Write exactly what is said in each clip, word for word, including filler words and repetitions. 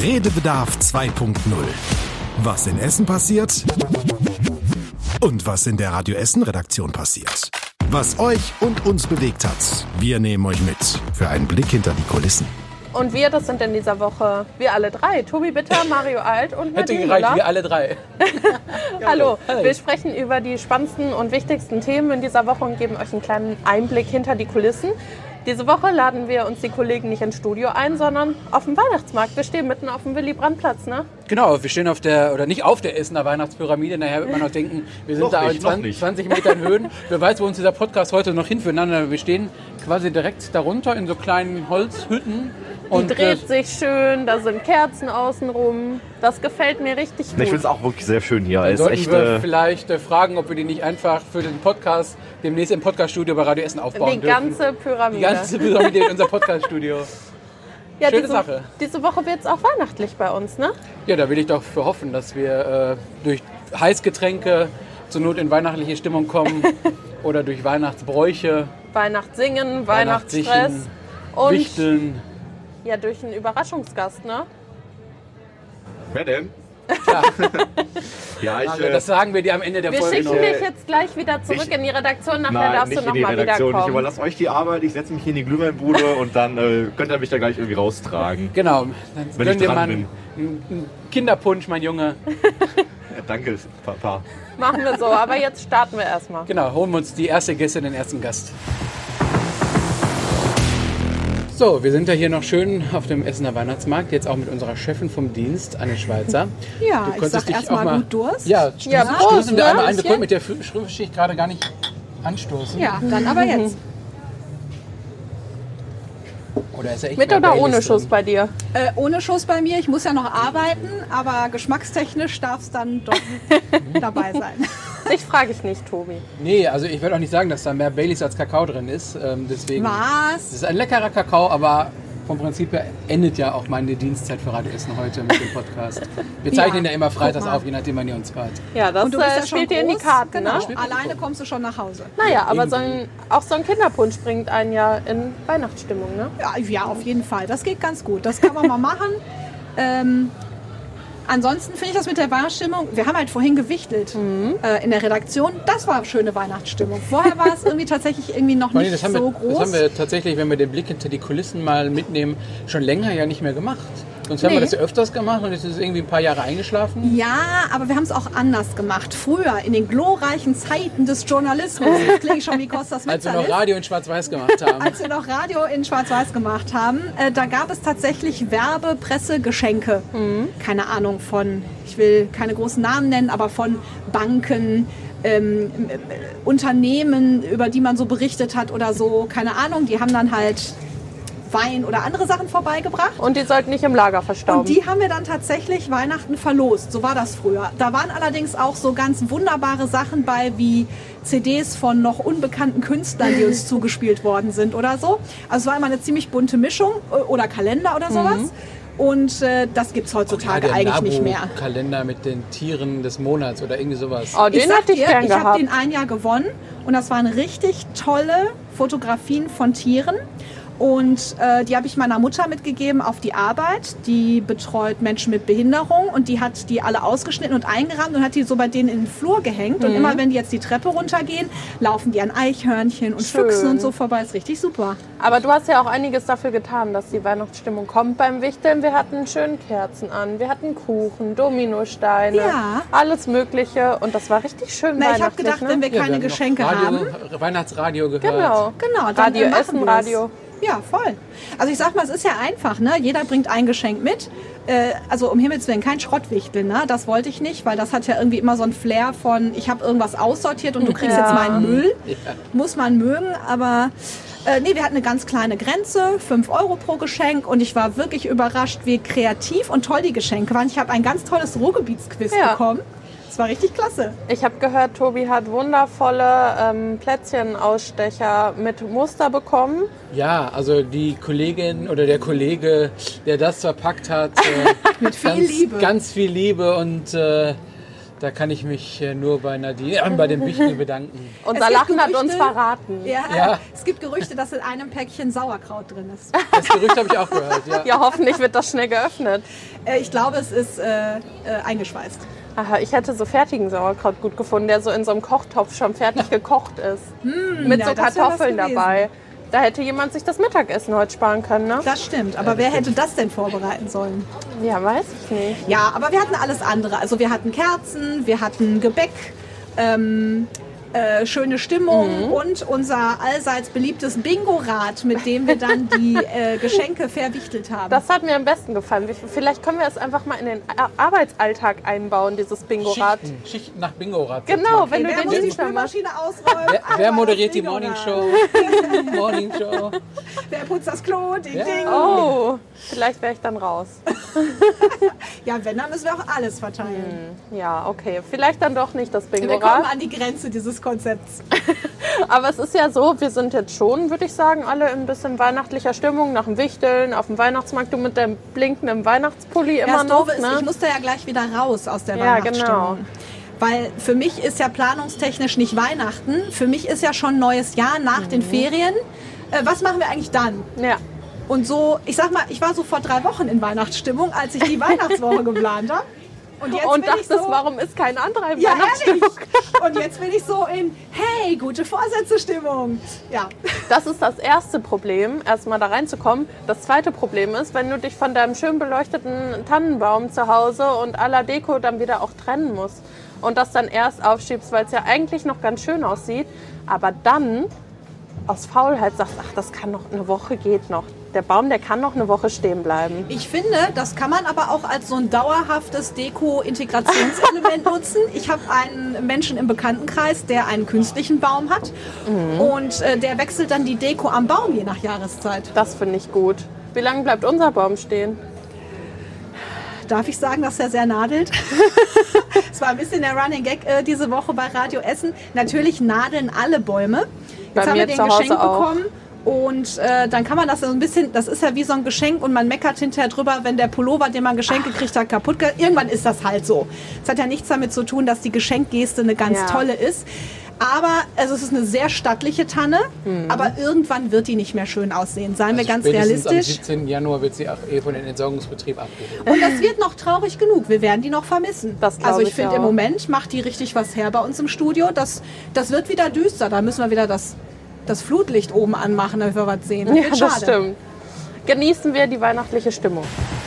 Redebedarf zwei Punkt null. Was in Essen passiert und was in der Radio Essen Redaktion passiert. Was euch und uns bewegt hat, wir nehmen euch mit für einen Blick hinter die Kulissen. Und wir, das sind in dieser Woche wir alle drei. Tobi Bitter, Mario Alt und Hätte Nadine gereicht, Müller. wir alle drei. Hallo, Hi. wir sprechen über die spannendsten und wichtigsten Themen in dieser Woche und geben euch einen kleinen Einblick hinter die Kulissen. Diese Woche laden wir uns die Kollegen nicht ins Studio ein, sondern auf dem Weihnachtsmarkt. Wir stehen mitten auf dem Willy-Brandt-Platz, ne? Genau, wir stehen auf der, oder nicht auf der Essener Weihnachtspyramide. Nachher wird man noch denken, wir sind Noch da nicht, in noch zwanzig, nicht. zwanzig Metern Höhen. Wer weiß, wo uns dieser Podcast heute noch hinführt. Nein, wir stehen quasi direkt darunter in so kleinen Holzhütten. Die Und, dreht äh, sich schön, da sind Kerzen außenrum. Das gefällt mir richtig Ich gut. finde es auch wirklich sehr schön hier. Dann Es ist sollten echt, wir äh, vielleicht äh, fragen, ob wir die nicht einfach für den Podcast demnächst im Podcaststudio bei Radio Essen aufbauen Die dürfen. ganze Pyramide. Die ganze Pyramide in unser Podcaststudio. ja, schöne diese, Sache. Diese Woche wird es auch weihnachtlich bei uns, ne? Ja, da will ich doch für hoffen, dass wir äh, durch Heißgetränke zur Not in weihnachtliche Stimmung kommen oder durch Weihnachtsbräuche, Weihnachtssingen, Weihnachtssingen, Weihnachtsstress und Wichteln. ja, durch einen Überraschungsgast, ne? wer denn? Ja, Ja, ich, also äh, das sagen wir dir am Ende der Wir Folge schicken noch. dich jetzt gleich wieder zurück ich- in die Redaktion. Nachher nein, darfst nicht du in noch die mal Redaktion. Ich wiederkommen. überlasse euch die Arbeit. Ich setze mich hier in die Glühweinbude und dann äh, könnt ihr mich da gleich irgendwie raustragen. Genau, dann Wenn gönn ich dir dran mal bin. einen, einen Kinderpunsch, mein Junge. Ja, danke, Papa. Machen wir so, aber jetzt starten wir erstmal. Genau, holen wir uns die erste Gästin, den ersten Gast. So, wir sind ja hier noch schön auf dem Essener Weihnachtsmarkt, jetzt auch mit unserer Chefin vom Dienst, Anne Schweizer. Ja, Du ich konntest sag dich erstmal auch mal- gut Durst. Ja, stoßen, Ja, Prost, stoßen wir ne? einmal an. Wir Bisschen. konnten mit der Schriftschicht gerade gar nicht anstoßen. Ja, dann aber jetzt. Oder ist er echt Mit mehr oder Baileys ohne drin? Schuss bei dir? Äh, ohne Schuss bei mir, ich muss ja noch arbeiten, aber geschmackstechnisch darf es dann doch dabei sein. Dich frage ich nicht, Tobi. Nee, also ich will auch nicht sagen, dass da mehr Baileys als Kakao drin ist. Ähm, deswegen, Es Was? ist ein leckerer Kakao, aber vom Prinzip her endet ja auch meine Dienstzeit für Radio Essen heute mit dem Podcast. Wir zeichnen ja, Ja, immer freitags guck mal. auf, je nachdem, wann ihr uns hört. Ja, das Und du bist äh, ja schon spielt dir in die groß, Karten, genau. ne? Alleine kommst du schon nach Hause. Naja, aber so Irgendwie. ein, auch so ein Kinderpunsch bringt einen ja in Weihnachtsstimmung, ne? Ja, ja, auf jeden Fall. Das geht ganz gut. Das kann man mal machen. Ähm, ansonsten finde ich das mit der Weihnachtsstimmung, wir haben halt vorhin gewichtelt äh, in der Redaktion. Das war schöne Weihnachtsstimmung. Vorher war es irgendwie tatsächlich irgendwie noch Conny, nicht das haben, so wir, groß. das haben wir tatsächlich, wenn wir den Blick hinter die Kulissen mal mitnehmen, schon länger ja nicht mehr gemacht. Sonst haben wir Nee. das ja öfters gemacht und jetzt ist es irgendwie ein paar Jahre eingeschlafen. Ja, aber wir haben es auch anders gemacht. Früher, in den glorreichen Zeiten des Journalismus, das klingt schon wie Kostas Als wir noch Mitterlitz, Radio in Schwarz-Weiß gemacht haben. als wir noch Radio in Schwarz-Weiß gemacht haben, äh, da gab es tatsächlich Werbe, Presse, Geschenke. Keine Ahnung von, ich will keine großen Namen nennen, aber von Banken, ähm, äh, Unternehmen, über die man so berichtet hat oder so. Keine Ahnung, die haben dann halt Wein oder andere Sachen vorbeigebracht. Und die sollten nicht im Lager verstauben. Und die haben wir dann tatsächlich Weihnachten verlost. So war das früher. Da waren allerdings auch so ganz wunderbare Sachen bei, wie C Ds von noch unbekannten Künstlern, die uns zugespielt worden sind oder so. Also es war immer eine ziemlich bunte Mischung äh, oder Kalender oder sowas. Und äh, das gibt es heutzutage Ja, der eigentlich nicht mehr. Kalender mit den Tieren des Monats oder irgendwie sowas. oh, Ich den sag hatte ich dir, gern ich habe gehabt. den ein Jahr gewonnen und das waren richtig tolle Fotografien von Tieren. Und äh, die habe ich meiner Mutter mitgegeben auf die Arbeit. Die betreut Menschen mit Behinderung und die hat die alle ausgeschnitten und eingerahmt und hat die so bei denen in den Flur gehängt. Und immer wenn die jetzt die Treppe runtergehen, laufen die an Eichhörnchen und Schön. Füchsen und so vorbei. Ist richtig super. Aber du hast ja auch einiges dafür getan, dass die Weihnachtsstimmung kommt beim Wichteln. Wir hatten schön Kerzen an, wir hatten Kuchen, Dominosteine, Ja. alles Mögliche. Und das war richtig schön Na, ich habe weihnachtlich. gedacht, ne? wenn wir Ja, keine haben noch Geschenke Radio, haben. Weihnachtsradio gehört. Genau. Genau, dann Radio äh, machen Essen, wir's. Radio. Ja, voll. Also ich sag mal, es ist ja einfach, ne? Jeder bringt ein Geschenk mit. Äh, also um Himmels Willen, kein Schrottwichteln, ne? Das wollte ich nicht, weil das hat ja irgendwie immer so ein Flair von, ich habe irgendwas aussortiert und du kriegst Ja. jetzt meinen Müll. Ja. Muss man mögen, aber äh, nee, wir hatten eine ganz kleine Grenze, fünf Euro pro Geschenk und ich war wirklich überrascht, wie kreativ und toll die Geschenke waren. Ich habe ein ganz tolles Ruhrgebietsquiz Ja. bekommen. Das war richtig klasse. Ich habe gehört, Tobi hat wundervolle ähm, Plätzchenausstecher mit Muster bekommen. Ja, also die Kollegin oder der Kollege, der das verpackt hat, äh, Mit viel ganz, Liebe. ganz viel Liebe und äh, Da kann ich mich äh, nur bei Nadine, äh, bei dem Wichtel bedanken. Unser Es gibt Lachen hat Gerüchte- uns verraten. Ja, Ja. es gibt Gerüchte, dass in einem Päckchen Sauerkraut drin ist. Das Gerücht habe ich auch gehört, ja. Ja, hoffentlich wird das schnell geöffnet. Äh, ich glaube, es ist äh, äh, eingeschweißt. Aha, ich hätte so fertigen Sauerkraut gut gefunden, der so in so einem Kochtopf schon fertig gekocht ist. Mit ja, so das wär was Kartoffeln gewesen. dabei. Da hätte jemand sich das Mittagessen heute sparen können, ne? Das stimmt. Aber wer hätte das denn vorbereiten sollen? Ja, weiß ich nicht. Ja, aber wir hatten alles andere. Also wir hatten Kerzen, wir hatten Gebäck, ähm, äh, schöne Stimmung Mhm. und unser allseits beliebtes Bingo-Rad, mit dem wir dann die äh, Geschenke verwichtelt haben. Das hat mir am besten gefallen. Wie- Vielleicht können wir es einfach mal in den Ar- Arbeitsalltag einbauen, dieses Bingo-Rad. Schichten, Schichten nach Bingo-Rad. Genau, wenn Wer du muss den die Dienstag machst. Spülmaschine ausräumen? Wer, wer Einmal moderiert das die Bingo-Rad. Morning Show? Morning Show. Wer putzt das Klo? Ding, Ja. ding. Oh, vielleicht wäre ich dann raus. Ja, wenn, dann müssen wir auch alles verteilen. Ja, okay. Vielleicht dann doch nicht das Wir kommen Bingo-Rad. an die Grenze dieses Konzepts. Aber es ist ja so, wir sind jetzt schon, würde ich sagen, alle in ein bisschen weihnachtlicher Stimmung, nach dem Wichteln, auf dem Weihnachtsmarkt, du mit deinem blinkenden Weihnachtspulli Ja, immer das noch. Doofe ist, Ne? ich musste ja gleich wieder raus aus der Ja, Weihnachtsstimmung. genau. Weil für mich ist ja planungstechnisch nicht Weihnachten. Für mich ist ja schon neues Jahr nach Mhm. den Ferien. Äh, was machen wir eigentlich dann? Ja. Und so, ich sag mal, ich war so vor drei Wochen in Weihnachtsstimmung, als ich die Weihnachtswoche geplant habe. Und jetzt Und bin ich dachtest, so, warum ist kein anderer in ja, Weihnachtsstimmung? ehrlich. Und jetzt bin ich so in, hey, gute Vorsätze-Stimmung. Ja. Das ist das erste Problem, erstmal da reinzukommen. Das zweite Problem ist, wenn du dich von deinem schön beleuchteten Tannenbaum zu Hause und aller Deko dann wieder auch trennen musst. Und das dann erst aufschiebst, weil es ja eigentlich noch ganz schön aussieht. Aber dann aus Faulheit sagst, ach, das kann noch, eine Woche geht noch. Der Baum, der kann noch eine Woche stehen bleiben. Ich finde, das kann man aber auch als so ein dauerhaftes Deko-Integrationselement nutzen. Ich habe einen Menschen im Bekanntenkreis, der einen künstlichen Baum hat. Und äh, der wechselt dann die Deko am Baum je nach Jahreszeit. Das finde ich gut. Wie lange bleibt unser Baum stehen? Darf ich sagen, dass er sehr nadelt? Es war ein bisschen der Running Gag äh, diese Woche bei Radio Essen. Natürlich nadeln alle Bäume. Bei Jetzt haben mir wir den zu Hause Geschenk auch. bekommen. Und äh, dann kann man das so ein bisschen, das ist ja wie so ein Geschenk und man meckert hinterher drüber, wenn der Pullover, den man geschenkt gekriegt hat, kaputt geht. Irgendwann ist das halt so. Es hat ja nichts damit zu tun, dass die Geschenkgeste eine ganz Ja. tolle ist. Aber also es ist eine sehr stattliche Tanne, Mhm. aber irgendwann wird die nicht mehr schön aussehen. Seien wir ganz Also Spätestens am realistisch. siebzehnten Januar wird sie auch eh von den Entsorgungsbetrieb abgeholt. Und das wird noch traurig genug. Wir werden die noch vermissen. Das glaub also ich ich finde, auch. im Moment macht die richtig was her bei uns im Studio. Das, das wird wieder düster. Da müssen wir wieder das, das Flutlicht oben anmachen, damit wir was sehen. Das Ja, wird das schade. stimmt. Genießen wir die weihnachtliche Stimmung.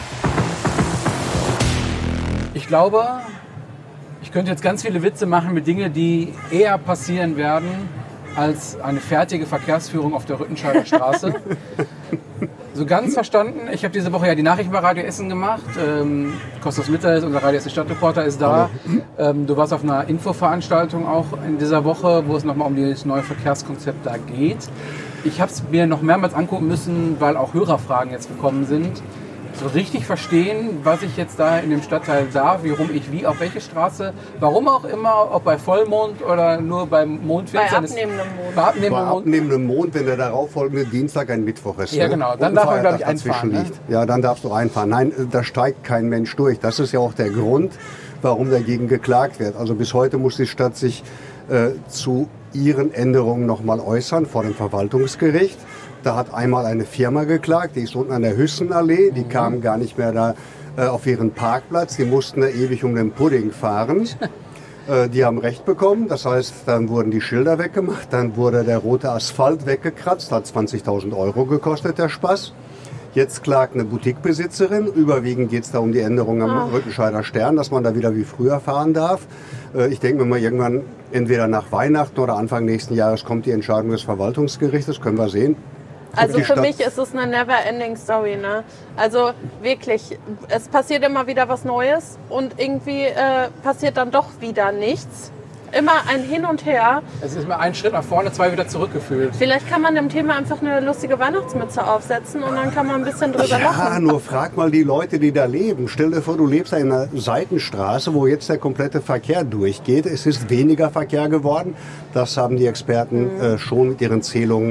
Ich glaube, ich könnte jetzt ganz viele Witze machen mit Dingen, die eher passieren werden als eine fertige Verkehrsführung auf der Rüttenscheider Straße. So ganz verstanden, ich habe diese Woche ja die Nachrichten bei Radio Essen gemacht. Ähm, Kostas Mitter ist unser Radio Essen Stadtreporter, ist da. Ähm, du warst auf einer Infoveranstaltung auch in dieser Woche, wo es nochmal um das neue Verkehrskonzept da geht. Ich habe es mir noch mehrmals angucken müssen, weil auch Hörerfragen jetzt gekommen sind. So richtig verstehen, was ich jetzt da in dem Stadtteil darf, warum ich wie, auf welche Straße, warum auch immer, ob bei Vollmond oder nur beim Mondfinsternis. Bei abnehmendem Mond. Bei abnehmendem Bei Mond. abnehmendem Mond, wenn der darauffolgende Dienstag ein Mittwoch ist. Ja, ne? genau. Dann Und ein darf man, glaub Feiertag ich, einfahren, dazwischen liegt. Ja, dann darfst du einfahren. Nein, da steigt kein Mensch durch. Das ist ja auch der Grund, warum dagegen geklagt wird. Also bis heute muss die Stadt sich äh, zu ihren Änderungen nochmal äußern vor dem Verwaltungsgericht. Da hat einmal eine Firma geklagt, die ist unten an der Hüssenallee, die kamen gar nicht mehr da äh, auf ihren Parkplatz, die mussten da ewig um den Pudding fahren. Äh, die haben Recht bekommen, das heißt, dann wurden die Schilder weggemacht, dann wurde der rote Asphalt weggekratzt, hat zwanzigtausend Euro gekostet, der Spaß. Jetzt klagt eine Boutiquebesitzerin, überwiegend geht es da um die Änderung am Rüttenscheider Stern, dass man da wieder wie früher fahren darf. Äh, ich denke mir mal, irgendwann entweder nach Weihnachten oder Anfang nächsten Jahres kommt die Entscheidung des Verwaltungsgerichtes, können wir sehen. Also Die für Stadt- mich ist es eine never-ending Story, ne? Also wirklich, es passiert immer wieder was Neues und irgendwie äh, passiert dann doch wieder nichts. Immer ein Hin und Her. Es ist mir ein Schritt nach vorne, zwei wieder zurückgefühlt. Vielleicht kann man dem Thema einfach eine lustige Weihnachtsmütze aufsetzen und dann kann man ein bisschen drüber Ja, lachen. nur frag mal die Leute, die da leben. Stell dir vor, du lebst in einer Seitenstraße, wo jetzt der komplette Verkehr durchgeht. Es ist weniger Verkehr geworden. Das haben die Experten äh, schon mit ihren Zählungen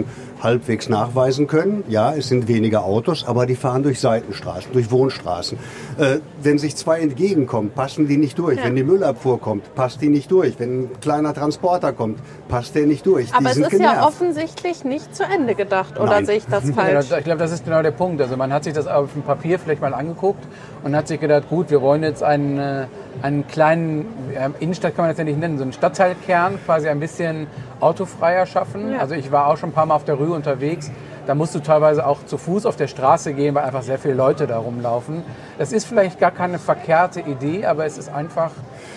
halbwegs nachweisen können. Ja, es sind weniger Autos, aber die fahren durch Seitenstraßen, durch Wohnstraßen. Äh, wenn sich zwei entgegenkommen, passen die nicht durch. Ja. Wenn die Müllabfuhr kommt, passt die nicht durch. Wenn ein kleiner Transporter kommt, passt der nicht durch. Aber die es sind ist genervt. ja offensichtlich nicht zu Ende gedacht, oder Nein. sehe ich das falsch? Ja, ich glaube, das ist genau der Punkt. Also man hat sich das auf dem Papier vielleicht mal angeguckt und hat sich gedacht, gut, wir wollen jetzt einen, einen kleinen, äh, Innenstadt kann man das ja nicht nennen, so einen Stadtteilkern quasi ein bisschen autofreier schaffen. Ja. Also ich war auch schon ein paar Mal auf der Rue unterwegs. Da musst du teilweise auch zu Fuß auf der Straße gehen, weil einfach sehr viele Leute da rumlaufen. Das ist vielleicht gar keine verkehrte Idee, aber es ist einfach...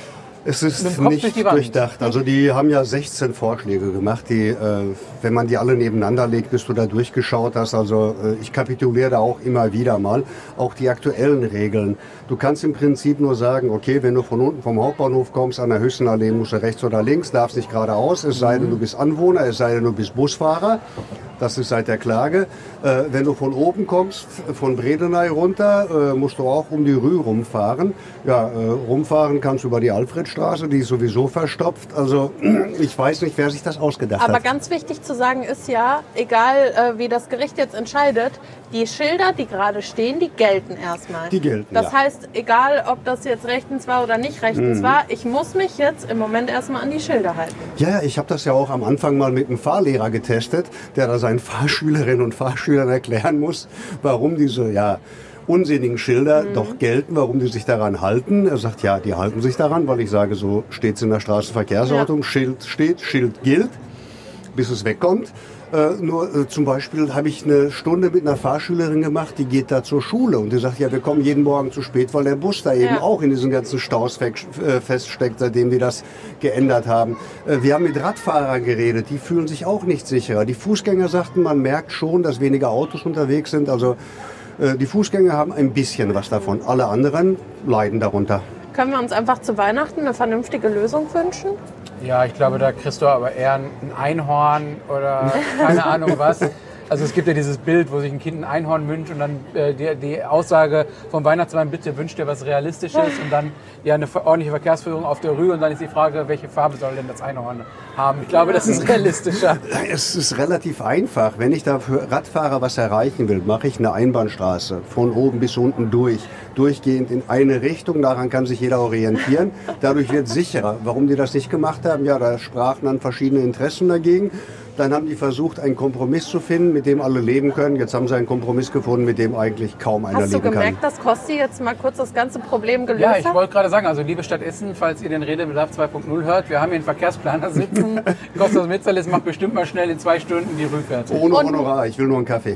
Es ist nicht durchdacht. Also die haben ja sechzehn Vorschläge gemacht, die, äh, wenn man die alle nebeneinander legt, bis du da durchgeschaut hast. Also äh, ich kapituliere da auch immer wieder mal. Auch die aktuellen Regeln. Du kannst im Prinzip nur sagen, okay, wenn du von unten vom Hauptbahnhof kommst, an der Hüssenallee musst du rechts oder links, darfst nicht geradeaus, es sei denn, du bist Anwohner, es sei denn, du bist Busfahrer. Das ist seit der Klage. Äh, wenn du von oben kommst, von Bredeney runter, äh, musst du auch um die Rue rumfahren. Ja, äh, rumfahren kannst du über die Alfredstraße, die ist sowieso verstopft. Also ich weiß nicht, wer sich das ausgedacht Aber hat. Aber ganz wichtig zu sagen ist ja, egal äh, wie das Gericht jetzt entscheidet, die Schilder, die gerade stehen, die gelten erstmal. Die gelten, Das ja. heißt, egal ob das jetzt rechtens war oder nicht rechtens mhm. war, ich muss mich jetzt im Moment erstmal an die Schilder halten. Ja, ich habe das ja auch am Anfang mal mit einem Fahrlehrer getestet, der da seinen Fahrschülerinnen und Fahrschülern erklären muss, warum diese ja, unsinnigen Schilder mhm. doch gelten, warum die sich daran halten. Er sagt, ja, die halten sich daran, weil ich sage, so steht es in der Straßenverkehrsordnung, ja. Schild steht, Schild gilt, bis es wegkommt. Äh, nur äh, zum Beispiel habe ich eine Stunde mit einer Fahrschülerin gemacht, die geht da zur Schule und die sagt, ja, wir kommen jeden Morgen zu spät, weil der Bus da eben ja. auch in diesen ganzen Staus äh, feststeckt, seitdem wir das geändert haben. Äh, wir haben mit Radfahrern geredet, die fühlen sich auch nicht sicherer. Die Fußgänger sagten, man merkt schon, dass weniger Autos unterwegs sind. Also äh, die Fußgänger haben ein bisschen was davon. Alle anderen leiden darunter. Können wir uns einfach zu Weihnachten eine vernünftige Lösung wünschen? Ja, ich glaube, da kriegst du aber eher ein Einhorn oder keine Ahnung was. Also es gibt ja dieses Bild, wo sich ein Kind ein Einhorn wünscht und dann äh, die, die Aussage vom Weihnachtsmann, bitte wünscht dir was Realistisches und dann ja eine ordentliche Verkehrsführung auf der Rue und dann ist die Frage, welche Farbe soll denn das Einhorn haben? Ich glaube, das ist realistischer. Es ist relativ einfach. Wenn ich da für Radfahrer was erreichen will, mache ich eine Einbahnstraße von oben bis unten durch, durchgehend in eine Richtung. Daran kann sich jeder orientieren. Dadurch wird es sicherer. Warum die das nicht gemacht haben? Ja, da sprachen dann verschiedene Interessen dagegen. Dann haben die versucht, einen Kompromiss zu finden, mit dem alle leben können. Jetzt haben sie einen Kompromiss gefunden, mit dem eigentlich kaum einer leben kann. Hast du gemerkt, dass Kosti jetzt mal kurz das ganze Problem gelöst hat? hat? Ja, ich wollte gerade sagen, also liebe Stadt Essen, falls ihr den Redebedarf zwei Punkt null hört, wir haben hier einen Verkehrsplaner sitzen. Kostas Mitzalis macht bestimmt mal schnell in zwei Stunden die Rue fertig. Ohne Honorar, ich will nur einen Kaffee.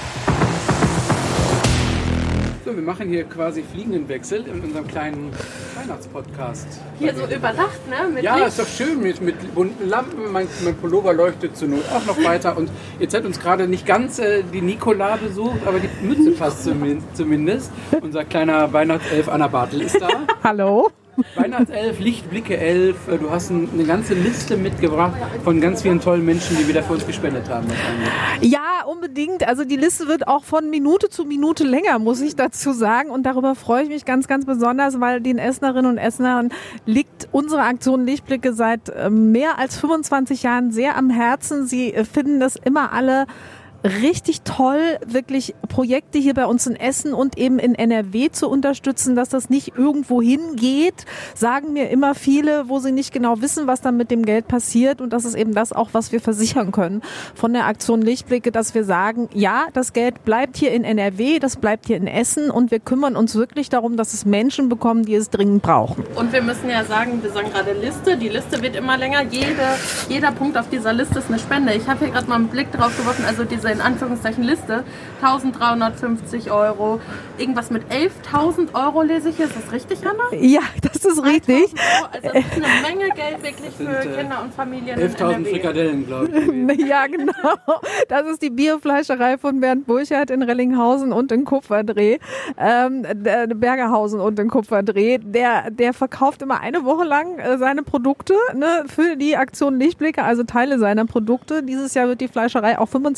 So, wir machen hier quasi fliegenden Wechsel in unserem kleinen Weihnachtspodcast. Hier so überdacht, ne? Mit ja, Licht. Ist doch schön mit, mit bunten Lampen. Mein, mein Pullover leuchtet zur Not auch noch weiter. Und jetzt hat uns gerade nicht ganz äh, die Nicola besucht, aber die Mütze passt zumindest. Unser kleiner Weihnachtself Anna Bartel ist da. Hallo. Weihnachtself, Lichtblicke elf. Du hast eine ganze Liste mitgebracht von ganz vielen tollen Menschen, die wieder für uns gespendet haben. Ja, unbedingt. Also die Liste wird auch von Minute zu Minute länger, muss ich dazu sagen. Und darüber freue ich mich ganz, ganz besonders, weil den Essenerinnen und Essenern liegt unsere Aktion Lichtblicke seit mehr als fünfundzwanzig Jahren sehr am Herzen. Sie finden das immer alle richtig toll, wirklich Projekte hier bei uns in Essen und eben in N R W zu unterstützen, dass das nicht irgendwo hingeht, sagen mir immer viele, wo sie nicht genau wissen, was dann mit dem Geld passiert, und das ist eben das auch, was wir versichern können von der Aktion Lichtblicke, dass wir sagen, ja, das Geld bleibt hier in N R W, das bleibt hier in Essen und wir kümmern uns wirklich darum, dass es Menschen bekommen, die es dringend brauchen. Und wir müssen ja sagen, wir sagen gerade Liste, die Liste wird immer länger, Jede, jeder Punkt auf dieser Liste ist eine Spende. Ich habe hier gerade mal einen Blick drauf geworfen, also diese in Anführungszeichen Liste, eintausenddreihundertfünfzig Euro, irgendwas mit elftausend Euro lese ich hier, ist das richtig, Hanna? Ja, das ist richtig. Euro, also das ist eine Menge Geld wirklich für sind, äh, Kinder und Familien elftausend in N R W. Frikadellen, glaube ich. Ja, genau. Das ist die Biofleischerei von Bernd Burchardt in Rellinghausen und in Kupferdreh, ähm, Bergerhausen und in Kupferdreh. Der, der verkauft immer eine Woche lang äh, seine Produkte, ne, für die Aktion Lichtblicke, also Teile seiner Produkte. Dieses Jahr wird die Fleischerei auch fünfundzwanzig Jahre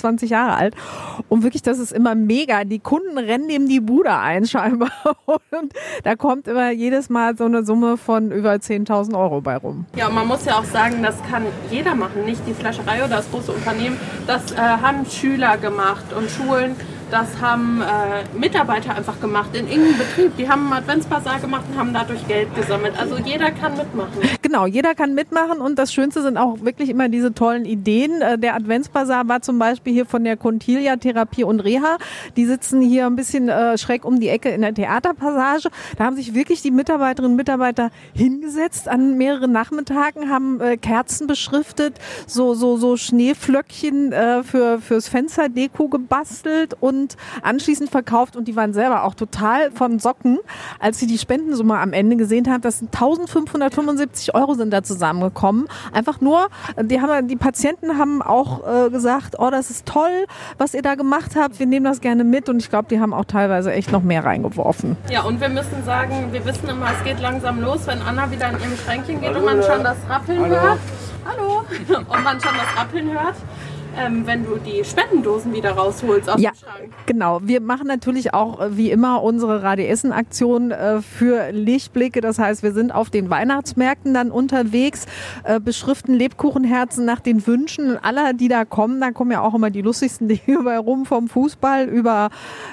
Jahre alt. Und wirklich, das ist immer mega. Die Kunden rennen dem die Bude ein scheinbar. Und da kommt immer jedes Mal so eine Summe von über zehntausend Euro bei rum. Ja, und man muss ja auch sagen, das kann jeder machen, nicht die Fleischerei oder das große Unternehmen. Das äh, haben Schüler gemacht und Schulen. Das haben äh, Mitarbeiter einfach gemacht in irgendeinem Betrieb. Die haben einen Adventsbasar gemacht und haben dadurch Geld gesammelt. Also jeder kann mitmachen. Genau, jeder kann mitmachen und das Schönste sind auch wirklich immer diese tollen Ideen. Äh, der Adventsbasar war zum Beispiel hier von der Contilia Therapie und Reha. Die sitzen hier ein bisschen äh, schräg um die Ecke in der Theaterpassage. Da haben sich wirklich die Mitarbeiterinnen und Mitarbeiter hingesetzt an mehreren Nachmittagen, haben äh, Kerzen beschriftet, so so so Schneeflöckchen äh, für fürs Fensterdeko gebastelt und anschließend verkauft und die waren selber auch total von Socken, als sie die Spendensumme am Ende gesehen haben. Das sind eintausendfünfhundertfünfundsiebzig Euro sind da zusammengekommen. Einfach nur, die haben, die Patienten haben auch äh, gesagt, oh, das ist toll, was ihr da gemacht habt. Wir nehmen das gerne mit und ich glaube, die haben auch teilweise echt noch mehr reingeworfen. Ja, und wir müssen sagen, wir wissen immer, es geht langsam los, wenn Anna wieder in ihrem Schränkchen geht und man schon das Rappeln Hallo. hört. Hallo. Und man schon das Rappeln hört. Ähm, wenn du die Spendendosen wieder rausholst aus ja, dem Schrank. Genau. Wir machen natürlich auch äh, wie immer unsere Radio Essen Aktion äh, für Lichtblicke. Das heißt, wir sind auf den Weihnachtsmärkten dann unterwegs, äh, beschriften Lebkuchenherzen nach den Wünschen aller, die da kommen. Da kommen ja auch immer die lustigsten Dinge bei rum, vom Fußball über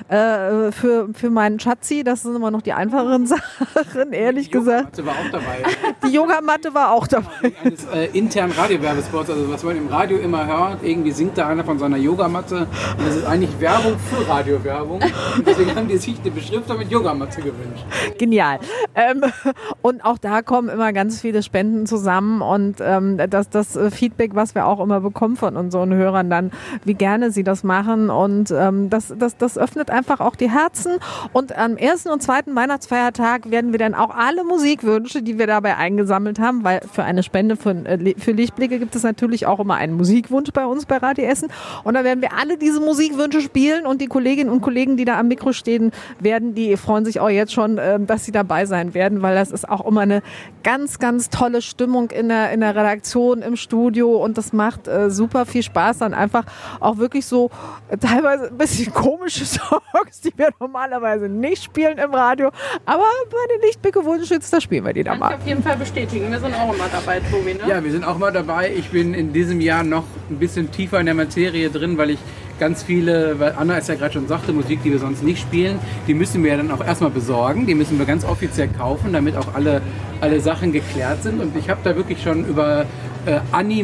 äh, für, für meinen Schatzi. Das sind immer noch die einfacheren Sachen, ehrlich die gesagt. Die Yogamatte war auch dabei. Die Yogamatte war auch dabei. Eines äh, internen Radiowerbespots, also was man im Radio immer hört, irgendwie singt da einer von seiner Yogamatte und das ist eigentlich Werbung für Radiowerbung und deswegen haben die sich eine Beschriftung mit Yogamatte gewünscht. Genial. Ähm, und auch da kommen immer ganz viele Spenden zusammen und ähm, das, das Feedback, was wir auch immer bekommen von unseren Hörern dann, wie gerne sie das machen und ähm, das, das, das öffnet einfach auch die Herzen und am ersten und zweiten Weihnachtsfeiertag werden wir dann auch alle Musikwünsche, die wir dabei eingesammelt haben, weil für eine Spende für, für Lichtblicke gibt es natürlich auch immer einen Musikwunsch bei uns bei Radio Essen. Und da werden wir alle diese Musikwünsche spielen und die Kolleginnen und Kollegen, die da am Mikro stehen, werden, die freuen sich auch jetzt schon, dass sie dabei sein werden, weil das ist auch immer eine ganz, ganz tolle Stimmung in der, in der Redaktion, im Studio und das macht äh, super viel Spaß, dann einfach auch wirklich so äh, teilweise ein bisschen komische Songs, die wir normalerweise nicht spielen im Radio, aber bei den Lichtblicke-Wunschschütz, da spielen wir die da Kann mal. ich auf jeden Fall bestätigen. Wir sind auch immer dabei, Tobi, ne? Ja, wir sind auch mal dabei. Ich bin in diesem Jahr noch ein bisschen tiefer in der Materie drin, weil ich ganz viele, weil Anna es ja gerade schon sagte, Musik, die wir sonst nicht spielen, die müssen wir ja dann auch erstmal besorgen. Die müssen wir ganz offiziell kaufen, damit auch alle, alle Sachen geklärt sind. Und ich habe da wirklich schon über äh,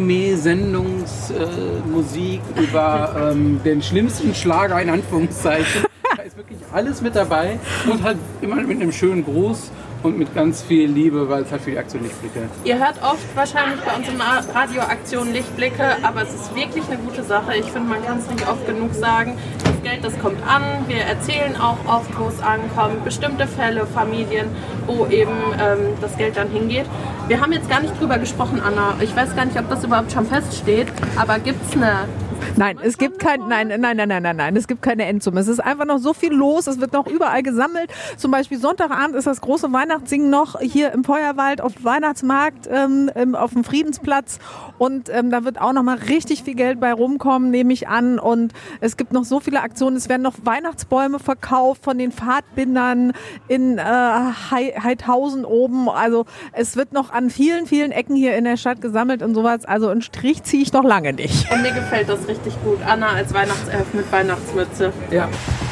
Anime-Sendungsmusik, äh, über ähm, den schlimmsten Schlager in Anführungszeichen. Da ist wirklich alles mit dabei und halt immer mit einem schönen Gruß. Und mit ganz viel Liebe, weil es halt für die Aktion Lichtblicke. Ihr hört oft wahrscheinlich bei uns in Radio Aktion Lichtblicke, aber es ist wirklich eine gute Sache. Ich finde, man kann es nicht oft genug sagen. Das Geld, das kommt an. Wir erzählen auch oft, wo es ankommt. Bestimmte Fälle, Familien, wo eben ähm, das Geld dann hingeht. Wir haben jetzt gar nicht drüber gesprochen, Anna. Ich weiß gar nicht, ob das überhaupt schon feststeht, aber gibt es eine... Nein, es gibt kein, nein, nein, nein, nein, nein, nein, es gibt keine Endsumme. Es ist einfach noch so viel los, es wird noch überall gesammelt. Zum Beispiel Sonntagabend ist das große Weihnachtssingen noch hier im Feuerwald auf dem Weihnachtsmarkt, ähm, auf dem Friedensplatz und ähm, da wird auch noch mal richtig viel Geld bei rumkommen, nehme ich an und es gibt noch so viele Aktionen. Es werden noch Weihnachtsbäume verkauft von den Pfadbindern in äh, Heidhausen oben. Also es wird noch an vielen, vielen Ecken hier in der Stadt gesammelt und sowas. Also einen Strich ziehe ich noch lange nicht. Und mir gefällt das richtig gut. Anna als Weihnachtself mit Weihnachtsmütze. Ja.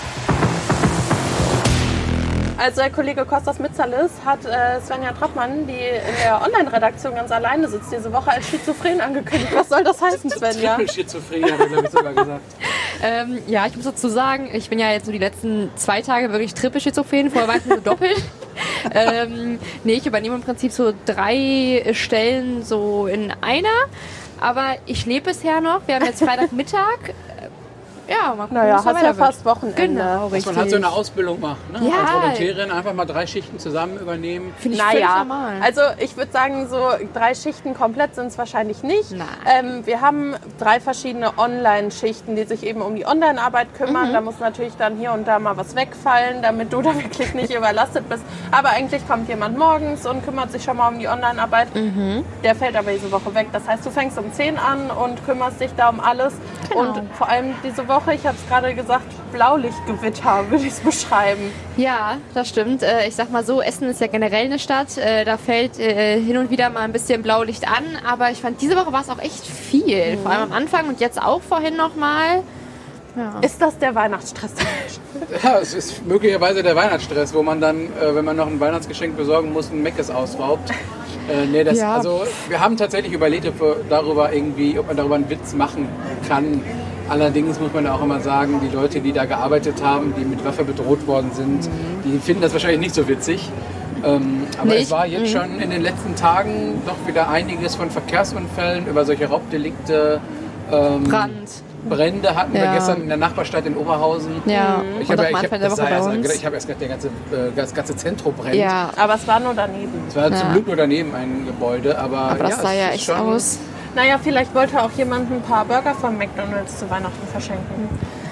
Also der Kollege Kostas Mitzalis hat äh, Svenja Trappmann, die in der Online-Redaktion ganz alleine sitzt, diese Woche als schizophren angekündigt. Was soll das heißen, Svenja? Triple-Schizophren, hat er, glaube ich, sogar gesagt. ähm, ja, ich muss dazu sagen, ich bin ja jetzt so die letzten zwei Tage wirklich triple-schizophren, vorher war ich nur so doppelt. ähm, nee, ich übernehme im Prinzip so drei Stellen so in einer. Aber ich lebe bisher noch. Wir haben jetzt Freitagmittag. Ja, mal gucken, Naja, was da hast ja weiter fast Wochenende. Genau, Dass richtig. man halt so eine Ausbildung macht, ne? Ja. Als Volontärin einfach mal drei Schichten zusammen übernehmen. Finde ich völlig Naja, normal. also ich würde sagen, so drei Schichten komplett sind es wahrscheinlich nicht. Nein. Ähm, wir haben drei verschiedene Online-Schichten, die sich eben um die Online-Arbeit kümmern. Mhm. Da muss natürlich dann hier und da mal was wegfallen, damit du da wirklich nicht überlastet bist. Aber eigentlich kommt jemand morgens und kümmert sich schon mal um die Online-Arbeit. Mhm. Der fällt aber diese Woche weg. Das heißt, du fängst um zehn an und kümmerst dich da um alles. Und vor allem diese Woche, ich habe es gerade gesagt, Blaulichtgewitter würde ich es beschreiben. Ja, das stimmt. Äh, Ich sag mal so, Essen ist ja generell eine Stadt. Äh, Da fällt äh, hin und wieder mal ein bisschen Blaulicht an. Aber ich fand, diese Woche war es auch echt viel. Vor allem am Anfang und jetzt auch vorhin nochmal. Ja. Ist das der Weihnachtsstress der Menschen? Ja, es ist möglicherweise der Weihnachtsstress, wo man dann, äh, wenn man noch ein Weihnachtsgeschenk besorgen muss, ein Meckes ausraubt. Äh, nee, das, Ja. also, wir haben tatsächlich überlegt, ob wir darüber irgendwie, ob man darüber einen Witz machen kann. Allerdings muss man auch immer sagen, die Leute, die da gearbeitet haben, die mit Waffe bedroht worden sind, die finden das wahrscheinlich nicht so witzig. Ähm, aber Nicht? es war jetzt schon in den letzten Tagen doch wieder einiges von Verkehrsunfällen über solche Raubdelikte. Ähm, Brand. Brände hatten wir Ja. gestern in der Nachbarstadt in Oberhausen. Ja, Ich und habe auch ja, ich manchmal hab, in der das Woche sah bei ja- uns. ich habe erst gedacht, der ganze, äh, das ganze Zentrum brennt. Ja, Aber es war nur daneben. Es war Ja. zum Glück nur daneben ein Gebäude, aber, aber das ja, sah es ja ist echt schon, aus. Naja, vielleicht wollte auch jemand ein paar Burger von McDonald's zu Weihnachten verschenken.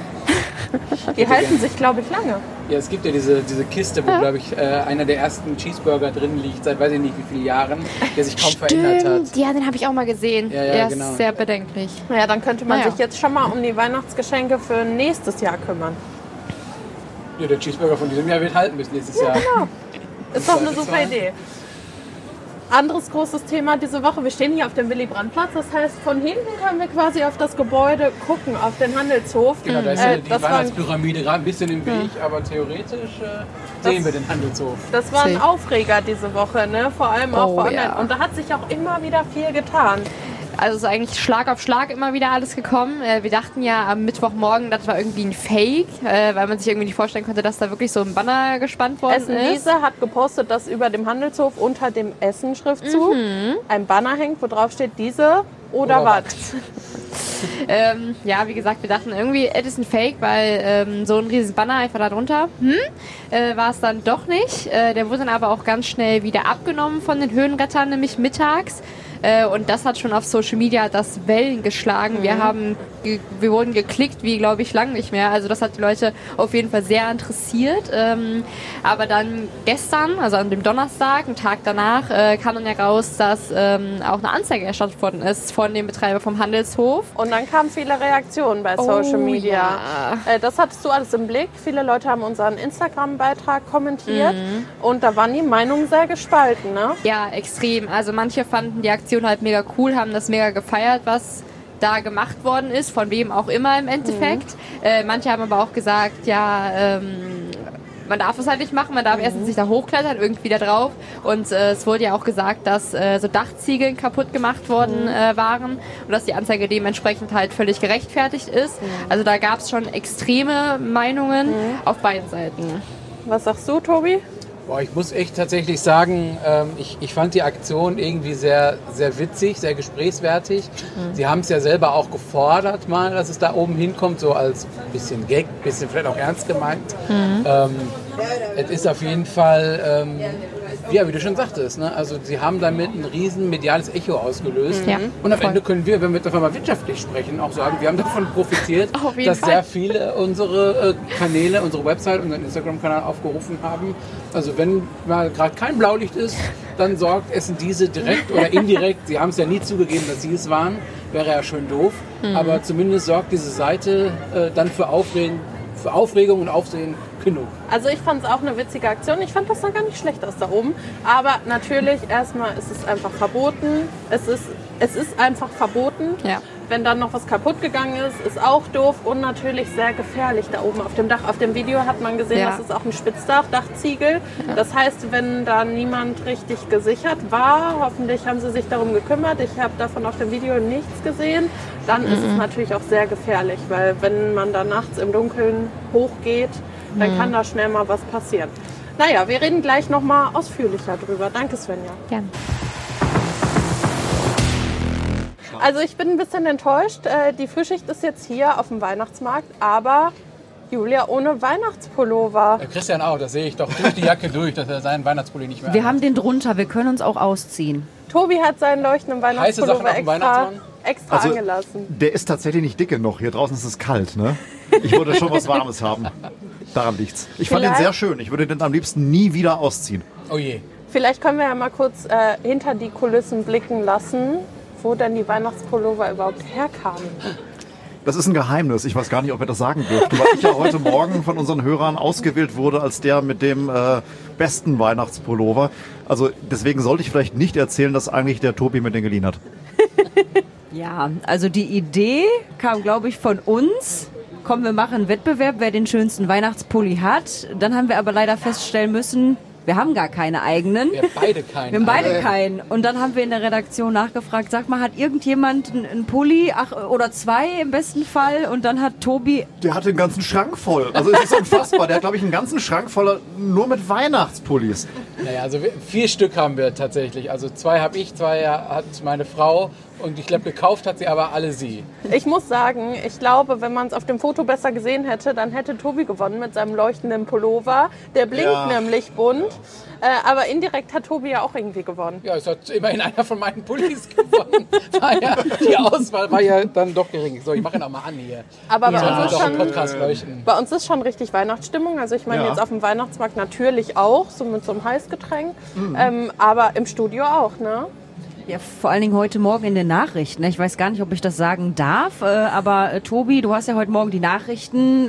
Die halten sich, glaube ich, lange. Ja, es gibt ja diese, diese Kiste, wo, glaube ich, äh, einer der ersten Cheeseburger drin liegt, seit weiß ich nicht wie vielen Jahren, der sich kaum verändert hat. Stimmt, ja, den habe ich auch mal gesehen. Ja, ja, der genau. ist sehr bedenklich. Naja, dann könnte man Naja. sich jetzt schon mal um die Weihnachtsgeschenke für nächstes Jahr kümmern. Ja, der Cheeseburger von diesem Jahr wird halten bis nächstes Jahr. Ist doch eine Zweifelsfall. super Idee. Anderes großes Thema diese Woche. Wir stehen hier auf dem Willy-Brandt-Platz. Das heißt, von hinten können wir quasi auf das Gebäude gucken, auf den Handelshof. Genau, da ist ja Äh, die das, war, Weihnachtspyramide gerade ein bisschen im Weg, aber theoretisch äh, sehen wir den Handelshof. das war ein See. Aufreger diese Woche, ne? Vor allem auch Oh, vor online. ja. Und da hat sich auch immer wieder viel getan. Also es ist eigentlich Schlag auf Schlag immer wieder alles gekommen. Äh, wir dachten ja am Mittwochmorgen, das war irgendwie ein Fake, äh, weil man sich irgendwie nicht vorstellen konnte, dass da wirklich so ein Banner gespannt worden Essen ist. Wiese hat gepostet, dass über dem Handelshof unter dem Essen-Schriftzug ein Banner hängt, wo drauf steht, diese oder, Oder was. Ähm, ja, wie gesagt, wir dachten irgendwie, es ist ein Fake, weil ähm, so ein riesen Banner einfach da drunter, hm, äh, war es dann doch nicht. Äh, der wurde dann aber auch ganz schnell wieder abgenommen von den Höhenrettern, nämlich mittags. Äh, und das hat schon auf Social Media das Wellen geschlagen. Wir haben, ge- wir wurden geklickt, wie glaube ich lang nicht mehr. Also das hat die Leute auf jeden Fall sehr interessiert. Ähm, aber dann gestern, also an dem Donnerstag, einen Tag danach, äh, kam dann ja raus, dass ähm, auch eine Anzeige erstattet worden ist von dem Betreiber vom Handelshof. Und dann kamen viele Reaktionen bei Social Oh, Media. ja. Äh, das hattest du alles im Blick. Viele Leute haben unseren Instagram-Beitrag kommentiert. Mhm. Und da waren die Meinungen sehr gespalten. Ne? Ja, extrem. Also manche fanden die Aktion halt mega cool, haben das mega gefeiert, was da gemacht worden ist, von wem auch immer im Endeffekt. Äh, manche haben aber auch gesagt, ja, ähm, man darf es halt nicht machen, man darf erstens nicht da hochklettern, irgendwie da drauf. Und äh, es wurde ja auch gesagt, dass äh, so Dachziegeln kaputt gemacht worden äh, waren und dass die Anzeige dementsprechend halt völlig gerechtfertigt ist. Also da gab es schon extreme Meinungen auf beiden Seiten. Was sagst du, Tobi? Boah, ich muss echt tatsächlich sagen, ähm, ich, ich fand die Aktion irgendwie sehr, sehr witzig, sehr gesprächswertig. Sie haben es ja selber auch gefordert mal, dass es da oben hinkommt, so als bisschen Gag, bisschen vielleicht auch ernst gemeint. Ähm, es ist auf jeden Fall, ähm, ja, wie du schon sagtest, ne? Also sie haben damit ein riesen mediales Echo ausgelöst. Ja, Und am voll. Ende können wir, wenn wir davon mal wirtschaftlich sprechen, auch sagen, wir haben davon profitiert, Auf jeden dass Fall. sehr viele unsere äh, Kanäle, unsere Website, unseren Instagram-Kanal aufgerufen haben. Also wenn mal gerade kein Blaulicht ist, dann sorgt Essen diese direkt oder indirekt, sie haben es ja nie zugegeben, dass sie es waren, wäre ja schön doof, aber zumindest sorgt diese Seite äh, dann für Aufregung, für Aufregung und Aufsehen genug. Also ich fand es auch eine witzige Aktion. Ich fand das sah gar nicht schlecht aus da oben. Aber natürlich, erstmal ist es einfach verboten. Es ist, es ist einfach verboten. Ja. Wenn dann noch was kaputt gegangen ist, ist auch doof und natürlich sehr gefährlich da oben auf dem Dach. Auf dem Video hat man gesehen, Ja. das ist auch ein Spitzdach, Dachziegel. Das heißt, wenn da niemand richtig gesichert war, hoffentlich haben sie sich darum gekümmert. Ich habe davon auf dem Video nichts gesehen. Dann ist es natürlich auch sehr gefährlich, weil wenn man da nachts im Dunkeln hochgeht, dann kann da schnell mal was passieren. Naja, wir reden gleich noch mal ausführlicher drüber. Danke, Svenja. Gerne. Also ich bin ein bisschen enttäuscht. Äh, Die Frühschicht ist jetzt hier auf dem Weihnachtsmarkt, aber Julia ohne Weihnachtspullover. Äh, Christian auch, das sehe ich doch durch die Jacke durch, dass er seinen Weihnachtspulli nicht mehr Wir anhat. haben den drunter, wir können uns auch ausziehen. Tobi hat seinen leuchtenden Heiße Sachen Weihnachtspullover auf dem extra, Weihnachtsmann? extra Also- angelassen. Der ist tatsächlich nicht dick genug. Hier draußen ist es kalt, ne? Ich wollte schon was Warmes haben. Daran liegt's. Ich fand ihn Vielleicht- sehr schön. Ich würde den am liebsten nie wieder ausziehen. Oh je. Vielleicht können wir ja mal kurz äh, hinter die Kulissen blicken lassen, wo denn die Weihnachtspullover überhaupt herkamen. Das ist ein Geheimnis. Ich weiß gar nicht, ob wir das sagen dürfen, weil ich ja heute Morgen von unseren Hörern ausgewählt wurde als der mit dem äh, besten Weihnachtspullover. Also deswegen sollte ich vielleicht nicht erzählen, dass eigentlich der Tobi mir den geliehen hat. Ja, also die Idee kam, glaube ich, von uns. Komm, wir machen einen Wettbewerb, wer den schönsten Weihnachtspulli hat. Dann haben wir aber leider feststellen müssen, wir haben gar keine eigenen. Wir haben beide keinen. Wir haben beide keinen. Und dann haben wir in der Redaktion nachgefragt, sag mal, hat irgendjemand einen, einen Pulli ach, oder zwei im besten Fall? Und dann hat Tobi... Der hatte einen ganzen Schrank voll. Also es ist unfassbar. Der hat, glaube ich, einen ganzen Schrank voller nur mit Weihnachtspullis. Naja, also wir, vier Stück haben wir tatsächlich. Also zwei habe ich, zwei hat meine Frau. Und ich glaube, gekauft hat sie aber alle sie. Ich muss sagen, ich glaube, wenn man es auf dem Foto besser gesehen hätte, dann hätte Tobi gewonnen mit seinem leuchtenden Pullover. Der blinkt ja. nämlich bunt. Äh, aber indirekt hat Tobi ja auch irgendwie gewonnen. Ja, es hat immerhin einer von meinen Pullis gewonnen. War ja, die Auswahl war ja dann doch gering. So, ich mache ihn auch mal an hier. Aber bei, ja. uns ist schon, Podcast leuchten. bei uns ist schon richtig Weihnachtsstimmung. Also ich meine Ja. jetzt auf dem Weihnachtsmarkt natürlich auch, so mit so einem Heißgetränk. Mhm. Ähm, aber im Studio auch, ne? Ja, vor allen Dingen heute Morgen in den Nachrichten. Ich weiß gar nicht, ob ich das sagen darf, aber äh, Tobi, du hast ja heute Morgen die Nachrichten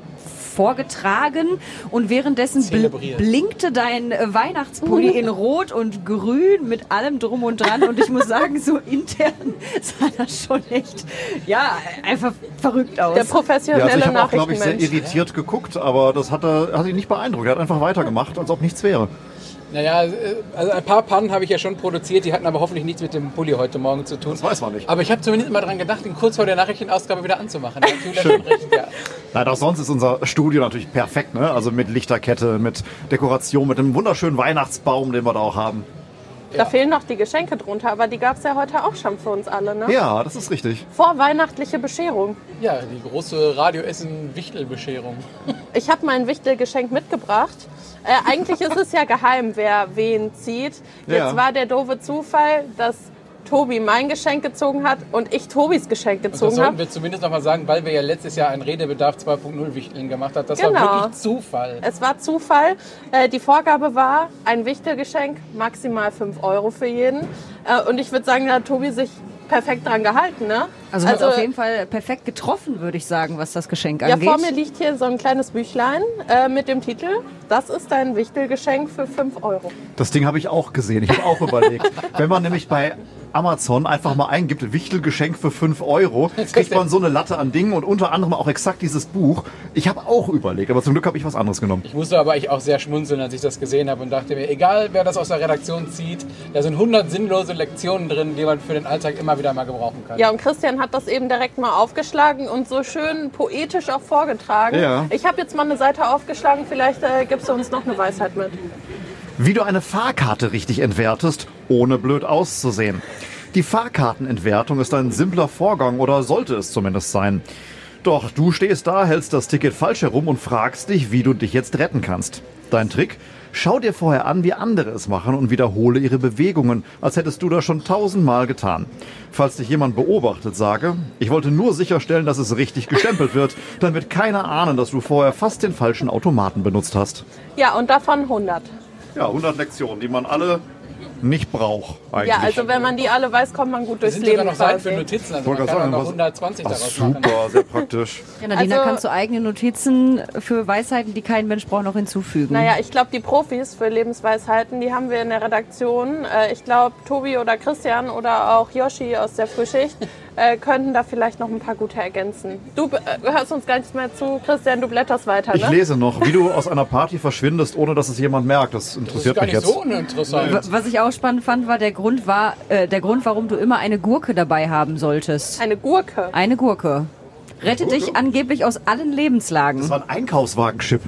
vorgetragen und währenddessen bl- blinkte dein äh, Weihnachtspulli in Rot und Grün mit allem drum und dran und ich muss sagen, so intern sah das schon echt, ja, einfach verrückt aus. Der professionelle Ja, also ich habe auch, glaube ich, sehr Nachrichtenmensch. irritiert geguckt, aber das hat, er, hat ihn nicht beeindruckt. Er hat einfach weitergemacht, als ob nichts wäre. Naja, also ein paar Pannen habe ich ja schon produziert, die hatten aber hoffentlich nichts mit dem Pulli heute Morgen zu tun. Das weiß man nicht. Aber ich habe zumindest mal daran gedacht, ihn kurz vor der Nachrichtenausgabe wieder anzumachen. Da hat Julia schon recht, ja. Nein, auch sonst ist unser Studio natürlich perfekt, ne? Also mit Lichterkette, mit Dekoration, mit einem wunderschönen Weihnachtsbaum, den wir da auch haben. Da fehlen noch die Geschenke drunter, aber die gab es ja heute auch schon für uns alle, ne? Ja, das ist richtig. Vorweihnachtliche Bescherung. Ja, die große Radioessen-Wichtel-Bescherung. Ich habe mein Wichtelgeschenk mitgebracht. Äh, eigentlich ist es ja geheim, wer wen zieht. Jetzt Ja. war der doofe Zufall, dass Tobi mein Geschenk gezogen hat und ich Tobis Geschenk Und das gezogen sollten habe. wir zumindest noch mal sagen, weil wir ja letztes Jahr ein Redebedarf zwei Punkt null Wichteln gemacht haben. Das Genau. war wirklich Zufall. Es war Zufall. Äh, die Vorgabe war ein Wichtelgeschenk, maximal fünf Euro für jeden. Äh, und ich würde sagen, da hat Tobi sich perfekt dran gehalten, ne? Also, also auf jeden Fall perfekt getroffen, würde ich sagen, was das Geschenk Ja, angeht. vor mir liegt hier so ein kleines Büchlein äh, mit dem Titel Das ist dein Wichtelgeschenk für fünf Euro. Das Ding habe ich auch gesehen. Ich habe auch überlegt. Wenn man nämlich bei Amazon einfach mal eingibt, Wichtelgeschenk für fünf Euro, kriegt man so eine Latte an Dingen und unter anderem auch exakt dieses Buch. Ich habe auch überlegt, aber zum Glück habe ich was anderes genommen. Ich musste aber ich auch sehr schmunzeln, als ich das gesehen habe und dachte mir, egal wer das aus der Redaktion zieht, da sind hundert sinnlose Lektionen drin, die man für den Alltag immer wieder mal gebrauchen kann. Ja, und Christian hat das eben direkt mal aufgeschlagen und so schön poetisch auch vorgetragen. Ja. Ich habe jetzt mal eine Seite aufgeschlagen, vielleicht äh, gibst du uns noch eine Weisheit mit. Wie du eine Fahrkarte richtig entwertest, ohne blöd auszusehen. Die Fahrkartenentwertung ist ein simpler Vorgang oder sollte es zumindest sein. Doch du stehst da, hältst das Ticket falsch herum und fragst dich, wie du dich jetzt retten kannst. Dein Trick? Schau dir vorher an, wie andere es machen und wiederhole ihre Bewegungen, als hättest du das schon tausendmal getan. Falls dich jemand beobachtet, sage, ich wollte nur sicherstellen, dass es richtig gestempelt wird, dann wird keiner ahnen, dass du vorher fast den falschen Automaten benutzt hast. Ja, und davon hundert. Ja, hundert Lektionen, die man alle nicht braucht eigentlich. Ja, also wenn man die alle weiß, kommt man gut Es durchs sind Leben. sogar noch Seiten für quasi. Notizen, also Wollte man gerade kann sagen, auch noch was- hundertzwanzig Ach, daraus machen. super, sehr praktisch. Ja, Nadina, Also- kannst du eigene Notizen für Weisheiten, die kein Mensch braucht, noch hinzufügen? Naja, ich glaube, die Profis für Lebensweisheiten, die haben wir in der Redaktion. Äh, ich glaube, Tobi oder Christian oder auch Yoshi aus der Frühschicht äh, könnten da vielleicht noch ein paar gute ergänzen. Du äh, hörst uns gar nichts mehr zu, Christian, du blätterst weiter, Ich ne? lese noch, wie du aus einer Party verschwindest, ohne dass es jemand merkt. Das Das ist interessiert gar mich nicht jetzt. so uninteressant. W- Was ich auch spannend fand, war der Grund, war, äh, der Grund, warum du immer eine Gurke dabei haben solltest. Eine Gurke. Eine Gurke. Rettet dich angeblich aus allen Lebenslagen. Das war ein Einkaufswagen-Chip.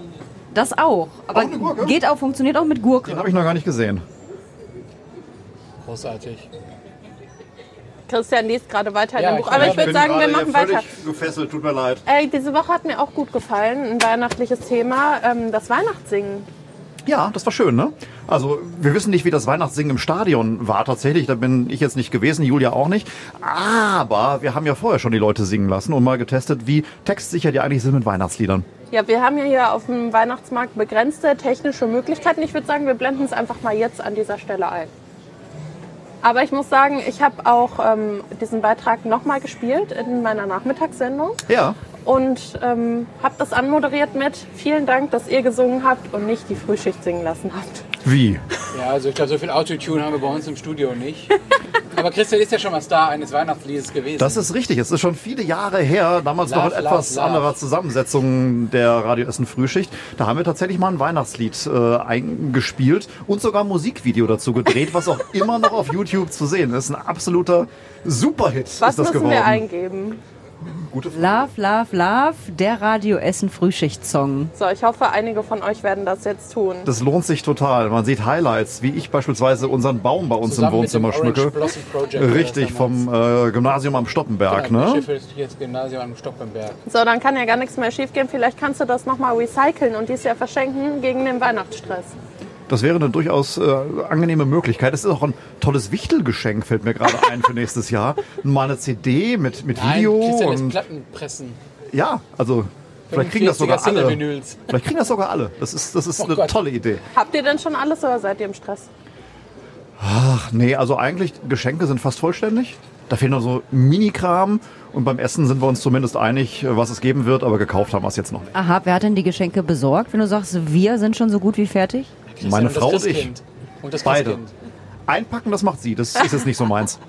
Das auch. Aber Auch eine Gurke? geht auch, funktioniert auch mit Gurke. Den habe ich noch gar nicht gesehen. Großartig. Christian liest gerade weiter Ja, in dem Buch. ich Aber bin ich würde sagen, wir machen weiter. gefesselt, tut mir leid. Ey, diese Woche hat mir auch gut gefallen, ein weihnachtliches Thema, ähm, das Weihnachtssingen. Ja, das war schön, ne? Also, wir wissen nicht, wie das Weihnachtssingen im Stadion war tatsächlich. Da bin ich jetzt nicht gewesen, Julia auch nicht. Aber wir haben ja vorher schon die Leute singen lassen und mal getestet, wie textsicher die eigentlich sind mit Weihnachtsliedern. Ja, wir haben ja hier auf dem Weihnachtsmarkt begrenzte technische Möglichkeiten. Ich würde sagen, wir blenden es einfach mal jetzt an dieser Stelle ein. Aber ich muss sagen, ich habe auch ähm, diesen Beitrag nochmal gespielt in meiner Nachmittagssendung. Ja. Und ähm, habe das anmoderiert mit vielen Dank, dass ihr gesungen habt und nicht die Frühschicht singen lassen habt. Wie? Ja, also ich glaube, so viel Autotune haben wir bei uns im Studio nicht. Aber Christian ist ja schon mal Star eines Weihnachtsliedes gewesen. Das ist richtig. Es ist schon viele Jahre her, damals Love, noch in etwas love, love. anderer Zusammensetzung der Radio Essen Frühschicht. Da haben wir tatsächlich mal ein Weihnachtslied äh, eingespielt und sogar ein Musikvideo dazu gedreht, was auch immer noch auf YouTube zu sehen ist. Ein absoluter Superhit Was ist das müssen geworden. wir eingeben? Gute Frage. Love, Love, Love, der Radio Essen Frühschicht-Song. So, ich hoffe, einige von euch werden das jetzt tun. Das lohnt sich total. Man sieht Highlights, wie ich beispielsweise unseren Baum bei uns Zusammen im Wohnzimmer mit dem Orange schmücke. Blossom Project Richtig, vom äh, Gymnasium am Stoppenberg. Genau, Ne? das Gymnasium am Stoppenberg. So, dann kann ja gar nichts mehr schief gehen. Vielleicht kannst du das nochmal recyceln und dies Jahr verschenken gegen den Weihnachtsstress. Das wäre eine durchaus äh, angenehme Möglichkeit. Es ist auch ein tolles Wichtelgeschenk, fällt mir gerade ein für nächstes Jahr. Mal eine C D mit, mit Video. Nein, Christian lässt Und Platten pressen. ja, also vielleicht kriegen das sogar alle. Single-Vinyls. Vielleicht kriegen das sogar alle. Das ist, das ist Oh eine Gott. tolle Idee. Habt ihr denn schon alles oder seid ihr im Stress? Ach nee, also eigentlich Geschenke sind fast vollständig. Da fehlen noch so Minikram. Und beim Essen sind wir uns zumindest einig, was es geben wird, aber gekauft haben wir es jetzt noch nicht. Aha, wer hat denn die Geschenke besorgt? Wenn du sagst, wir sind schon so gut wie fertig? Christian Meine und das Frau und ich. Christkind. Und das Beide. Christkind. Einpacken, das macht sie. Das ist jetzt nicht so meins.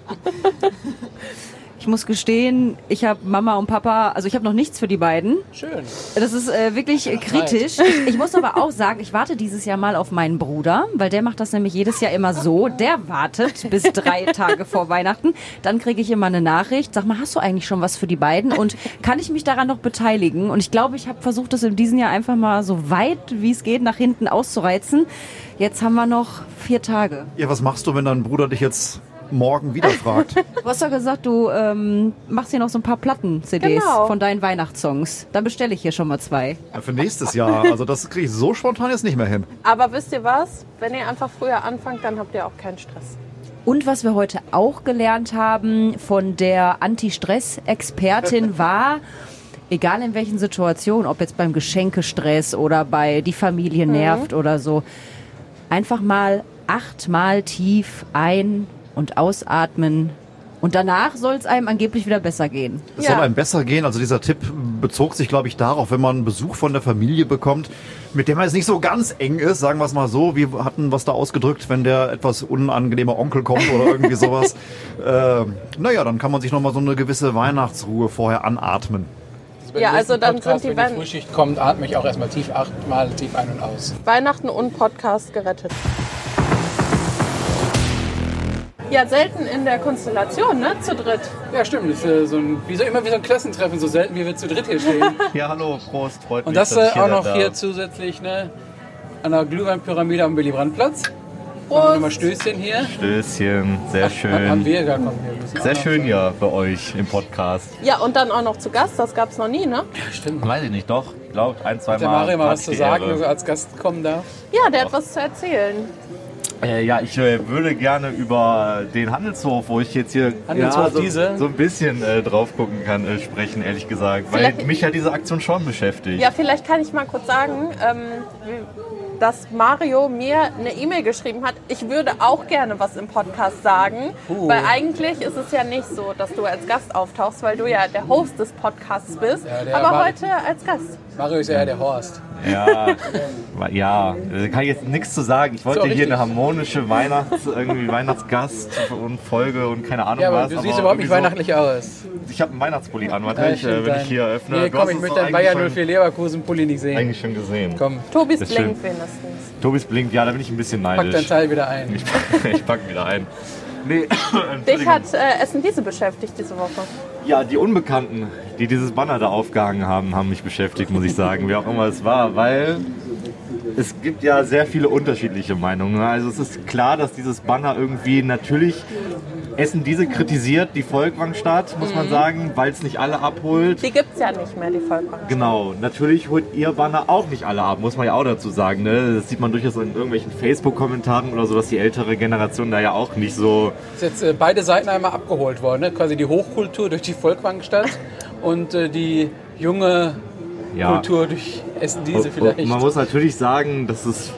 Ich muss gestehen, ich habe Mama und Papa, also ich habe noch nichts für die beiden. Schön. Das ist äh, wirklich äh, kritisch. Ich, ich muss aber auch sagen, ich warte dieses Jahr mal auf meinen Bruder, weil der macht das nämlich jedes Jahr immer so. Der wartet bis drei Tage vor Weihnachten. Dann kriege ich immer eine Nachricht. Sag mal, hast du eigentlich schon was für die beiden? Und kann ich mich daran noch beteiligen? Und ich glaube, ich habe versucht, das in diesem Jahr einfach mal so weit, wie es geht, nach hinten auszureizen. Jetzt haben wir noch vier Tage. Ja, was machst du, wenn dein Bruder dich jetzt morgen wieder fragt? Du hast doch gesagt, du ähm, machst hier noch so ein paar Platten-C Ds Genau. von deinen Weihnachtssongs. Dann bestelle ich hier schon mal zwei. Ja, für nächstes Jahr. Also das kriege ich so spontan jetzt nicht mehr hin. Aber wisst ihr was? Wenn ihr einfach früher anfangt, dann habt ihr auch keinen Stress. Und was wir heute auch gelernt haben von der Anti-Stress-Expertin war, egal in welchen Situationen, ob jetzt beim Geschenkestress oder bei die Familie nervt oder so, einfach mal achtmal tief ein- und ausatmen. Und danach soll es einem angeblich wieder besser gehen. Es Ja. soll einem besser gehen. Also dieser Tipp bezog sich, glaube ich, darauf, wenn man einen Besuch von der Familie bekommt, mit dem man jetzt nicht so ganz eng ist, sagen wir es mal so. Wir hatten was da ausgedrückt, wenn der etwas unangenehme Onkel kommt oder irgendwie sowas. äh, naja, dann kann man sich nochmal so eine gewisse Weihnachtsruhe vorher anatmen. Bei Ja, dem also nächsten dann Podcast, sind die wenn Wein- die Frühschicht kommt, atme ich auch erstmal tief achtmal tief ein und aus. Weihnachten und Podcast gerettet. Ja, selten in der Konstellation, ne? Zu dritt. Ja, stimmt. Das ist äh, so ein, wie so, immer wie so ein Klassentreffen, so selten wie wir zu dritt hier stehen. Ja, hallo, Prost, freut Und mich, das dass äh, ich hier auch noch sein hier darf. zusätzlich ne, an der Glühweinpyramide am Willy-Brandt-Platz. Machen wir nochmal Stößchen hier. Stößchen, sehr Haben schön. wir gar kommen wir müssen Sehr auch noch- schön ja bei euch im Podcast. Ja, und dann auch noch zu Gast, das gab's noch nie, ne? Ja, stimmt. Weiß ich nicht, doch, glaubt ein, zwei Hat der Mal. Mario mal hatte was ich zu die sagen, Ehre. wenn er als Gast kommen darf? Ja, der hat was zu erzählen. Äh, ja, ich äh, würde gerne über den Handelshof, wo ich jetzt hier Handelshof ja, so, diese? so ein bisschen äh, drauf gucken kann, äh, sprechen, ehrlich gesagt. Weil Vielleicht- mich ja diese Aktion schon beschäftigt. Ja, vielleicht kann ich mal kurz sagen, ähm, dass Mario mir eine E-Mail geschrieben hat. Ich würde auch gerne was im Podcast sagen, Uh. weil eigentlich ist es ja nicht so, dass du als Gast auftauchst, weil du ja der Host des Podcasts bist, Ja, der aber war- heute als Gast. Mario ist ja der Horst. Ja, ja, da kann ich jetzt nichts zu sagen. Ich wollte So, hier richtig. eine harmonische Weihnachts, irgendwie Weihnachtsgast und Folge und keine Ahnung Ja, aber was. du siehst überhaupt nicht irgendwie weihnachtlich aus. so, ich habe einen Weihnachtspulli an, warte, Ja, ich, äh, stimmt, wenn dein- ich hier öffne. Nee, Du komm, hast ich es möchte doch deinen Bayer eigentlich null vier Leverkusen Pulli nicht schon, sehen. eigentlich schon gesehen. Komm, Tobis Das blinkt stimmt. wenigstens. Tobis blinkt, ja, da bin ich ein bisschen pack dein neidisch. Teil wieder ein. Ich, ich pack wieder ein. Nee, Dich hat äh, Essen diese beschäftigt diese Woche. Ja, die Unbekannten, die dieses Banner da aufgehangen haben, haben mich beschäftigt, muss ich sagen, wer auch immer es war, weil es gibt ja sehr viele unterschiedliche Meinungen. Also es ist klar, dass dieses Banner irgendwie natürlich Essen diese kritisiert, die Volkwangstadt, muss man sagen, weil es nicht alle abholt. Die gibt's ja nicht mehr, die Volkwang. Genau, natürlich holt ihr Banner auch nicht alle ab, muss man ja auch dazu sagen. Ne? Das sieht man durchaus in irgendwelchen Facebook-Kommentaren oder so, dass die ältere Generation da ja auch nicht so... Ist jetzt äh, beide Seiten einmal abgeholt worden. Ne? Quasi die Hochkultur durch die Volkwangstadt und äh, die junge Ja. Kultur durch Essen diese Und vielleicht. man muss natürlich sagen, dass es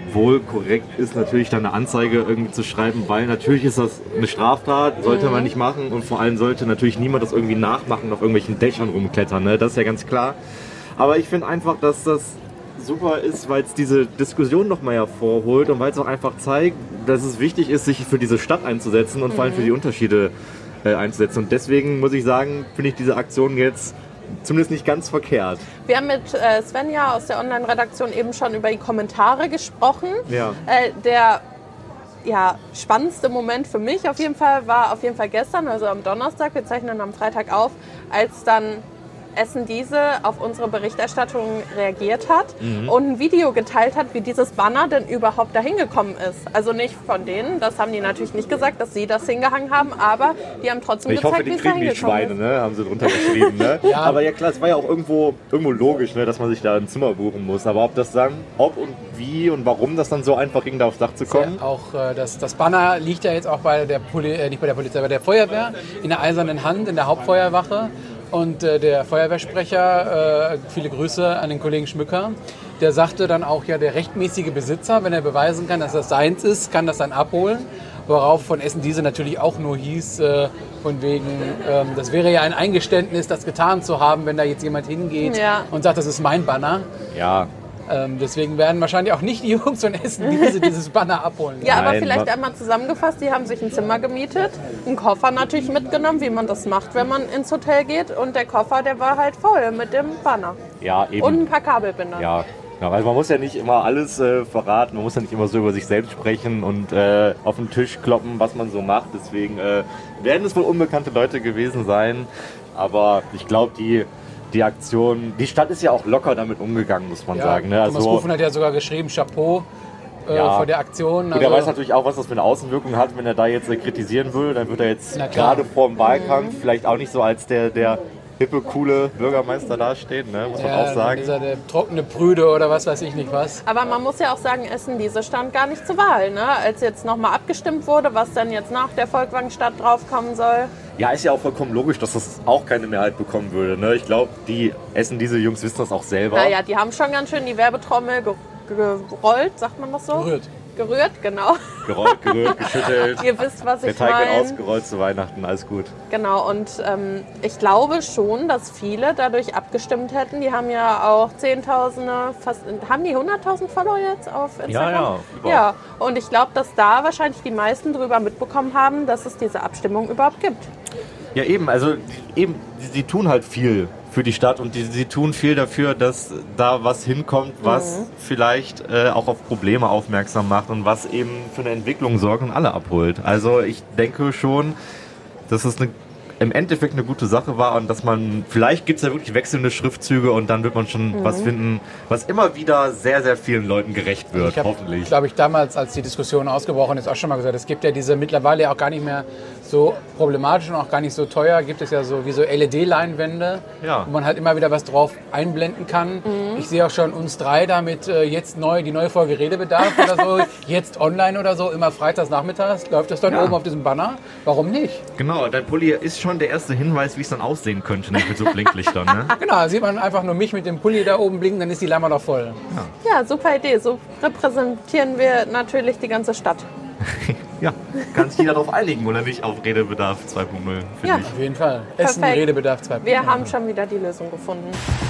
wohl korrekt ist, natürlich dann eine Anzeige irgendwie zu schreiben, weil natürlich ist das eine Straftat, sollte mhm. man nicht machen und vor allem sollte natürlich niemand das irgendwie nachmachen, auf irgendwelchen Dächern rumklettern, ne? Das ist ja ganz klar. Aber ich finde einfach, dass das super ist, weil es diese Diskussion nochmal hervorholt und weil es auch einfach zeigt, dass es wichtig ist, sich für diese Stadt einzusetzen und mhm. vor allem für die Unterschiede äh, einzusetzen. Und deswegen muss ich sagen, finde ich diese Aktion jetzt zumindest nicht ganz verkehrt. Wir haben mit äh, Svenja aus der Online-Redaktion eben schon über die Kommentare gesprochen. Ja. Äh, der ja, spannendste Moment für mich auf jeden Fall war auf jeden Fall gestern, also am Donnerstag, wir zeichnen am Freitag auf, als dann Essen diese auf unsere Berichterstattung reagiert hat mhm. und ein Video geteilt hat, wie dieses Banner denn überhaupt dahin gekommen ist. Also nicht von denen, das haben die natürlich nicht gesagt, dass sie das hingehangen haben, aber die haben trotzdem ich gezeigt, wie es da hingekommen ist. Ich hoffe, die kriegen die Schweine, ne? Haben sie drunter geschrieben. Ne? Ja. Aber ja klar, es war ja auch irgendwo, irgendwo logisch, ne? Dass man sich da ein Zimmer buchen muss. Aber ob das dann, ob und wie und warum das dann so einfach ging, da aufs Dach zu kommen? Ja, auch äh, das, das Banner liegt ja jetzt auch bei der Poli- äh, nicht bei der Polizei, bei der Feuerwehr in der eisernen Hand, in der Hauptfeuerwache. Und äh, der Feuerwehrsprecher, äh, viele Grüße an den Kollegen Schmücker, der sagte dann auch, ja, der rechtmäßige Besitzer, wenn er beweisen kann, dass das seins ist, kann das dann abholen. Worauf von Essen diese natürlich auch nur hieß, äh, von wegen, ähm, das wäre ja ein Eingeständnis, das getan zu haben, wenn da jetzt jemand hingeht ja. und sagt, das ist mein Banner. Ja. Ähm, deswegen werden wahrscheinlich auch nicht die Jungs von Essen diese, dieses Banner abholen. Ja, aber Nein, vielleicht einmal zusammengefasst, die haben sich ein Zimmer gemietet, einen Koffer natürlich mitgenommen, wie man das macht, wenn man ins Hotel geht. Und der Koffer, der war halt voll mit dem Banner. Ja, eben. Und ein paar Kabelbinder. Ja. Ja, also man muss ja nicht immer alles äh, verraten, man muss ja nicht immer so über sich selbst sprechen und äh, auf den Tisch kloppen, was man so macht. Deswegen äh, werden es wohl unbekannte Leute gewesen sein. Aber ich glaube, die... Die Aktion, die Stadt ist ja auch locker damit umgegangen, muss man ja, sagen. Ne? Also, Thomas Rufen hat ja sogar geschrieben, Chapeau äh, ja. vor der Aktion. Also, und er weiß natürlich auch, was das für eine Außenwirkung hat, wenn er da jetzt äh, kritisieren würde. Dann wird er jetzt gerade vor dem Wahlkampf mhm. vielleicht auch nicht so als der, der hippe, coole Bürgermeister dastehen, ne? Muss man ja, auch sagen. Dieser der trockene Prüde oder was weiß ich nicht was. Aber man muss ja auch sagen, Essen diese stand gar nicht zur Wahl. Ne? Als jetzt nochmal abgestimmt wurde, was dann jetzt nach der Volkwangstadt draufkommen soll. Ja, ist ja auch vollkommen logisch, dass das auch keine Mehrheit bekommen würde. Ne? Ich glaube, die Essen, diese Jungs wissen das auch selber. Naja, die haben schon ganz schön die Werbetrommel ge- gerollt, sagt man das so? Gerührt. Gerührt, genau. Gerollt, gerührt, geschüttelt. Ihr wisst, was ich meine. Der Teig wird ausgerollt zu Weihnachten, alles gut. Genau, und ähm, ich glaube schon, dass viele dadurch abgestimmt hätten. Die haben ja auch Zehntausende, fast, haben die hunderttausend Follower jetzt auf Instagram? Ja, ja. Überhaupt. Ja, und ich glaube, dass da wahrscheinlich die meisten drüber mitbekommen haben, dass es diese Abstimmung überhaupt gibt. Ja, eben, also eben, sie tun halt viel für die Stadt und die, sie tun viel dafür, dass da was hinkommt, was mhm. vielleicht äh, auch auf Probleme aufmerksam macht und was eben für eine Entwicklung sorgt und alle abholt. Also ich denke schon, dass es eine, im Endeffekt eine gute Sache war und dass man, vielleicht gibt es ja wirklich wechselnde Schriftzüge und dann wird man schon mhm. was finden, was immer wieder sehr, sehr vielen Leuten gerecht wird, ich hab, hoffentlich. Glaube ich, damals, als die Diskussion ausgebrochen ist, auch schon mal gesagt, es gibt ja diese mittlerweile auch gar nicht mehr so problematisch und auch gar nicht so teuer, gibt es ja so wie so L E D-Leinwände, ja. wo man halt immer wieder was drauf einblenden kann. Mhm. Ich sehe auch schon uns drei damit äh, jetzt neu, die neue Folge Redebedarf oder so, jetzt online oder so, immer freitags nachmittags, läuft das dann ja. oben auf diesem Banner. Warum nicht? Genau, dein Pulli ist schon der erste Hinweis, wie es dann aussehen könnte, nicht mit so Blinklichtern. Ne? Genau, sieht man einfach nur mich mit dem Pulli da oben blinken, dann ist die Leinwand noch voll. Ja. ja, super Idee. So repräsentieren wir natürlich die ganze Stadt. Ja, kann sich jeder darauf einigen, oder nicht, auf Redebedarf zwei Punkt null, finde ja, ich. Auf jeden Fall. Essen, Perfekt. Redebedarf zwei Punkt null. Wir haben schon wieder die Lösung gefunden.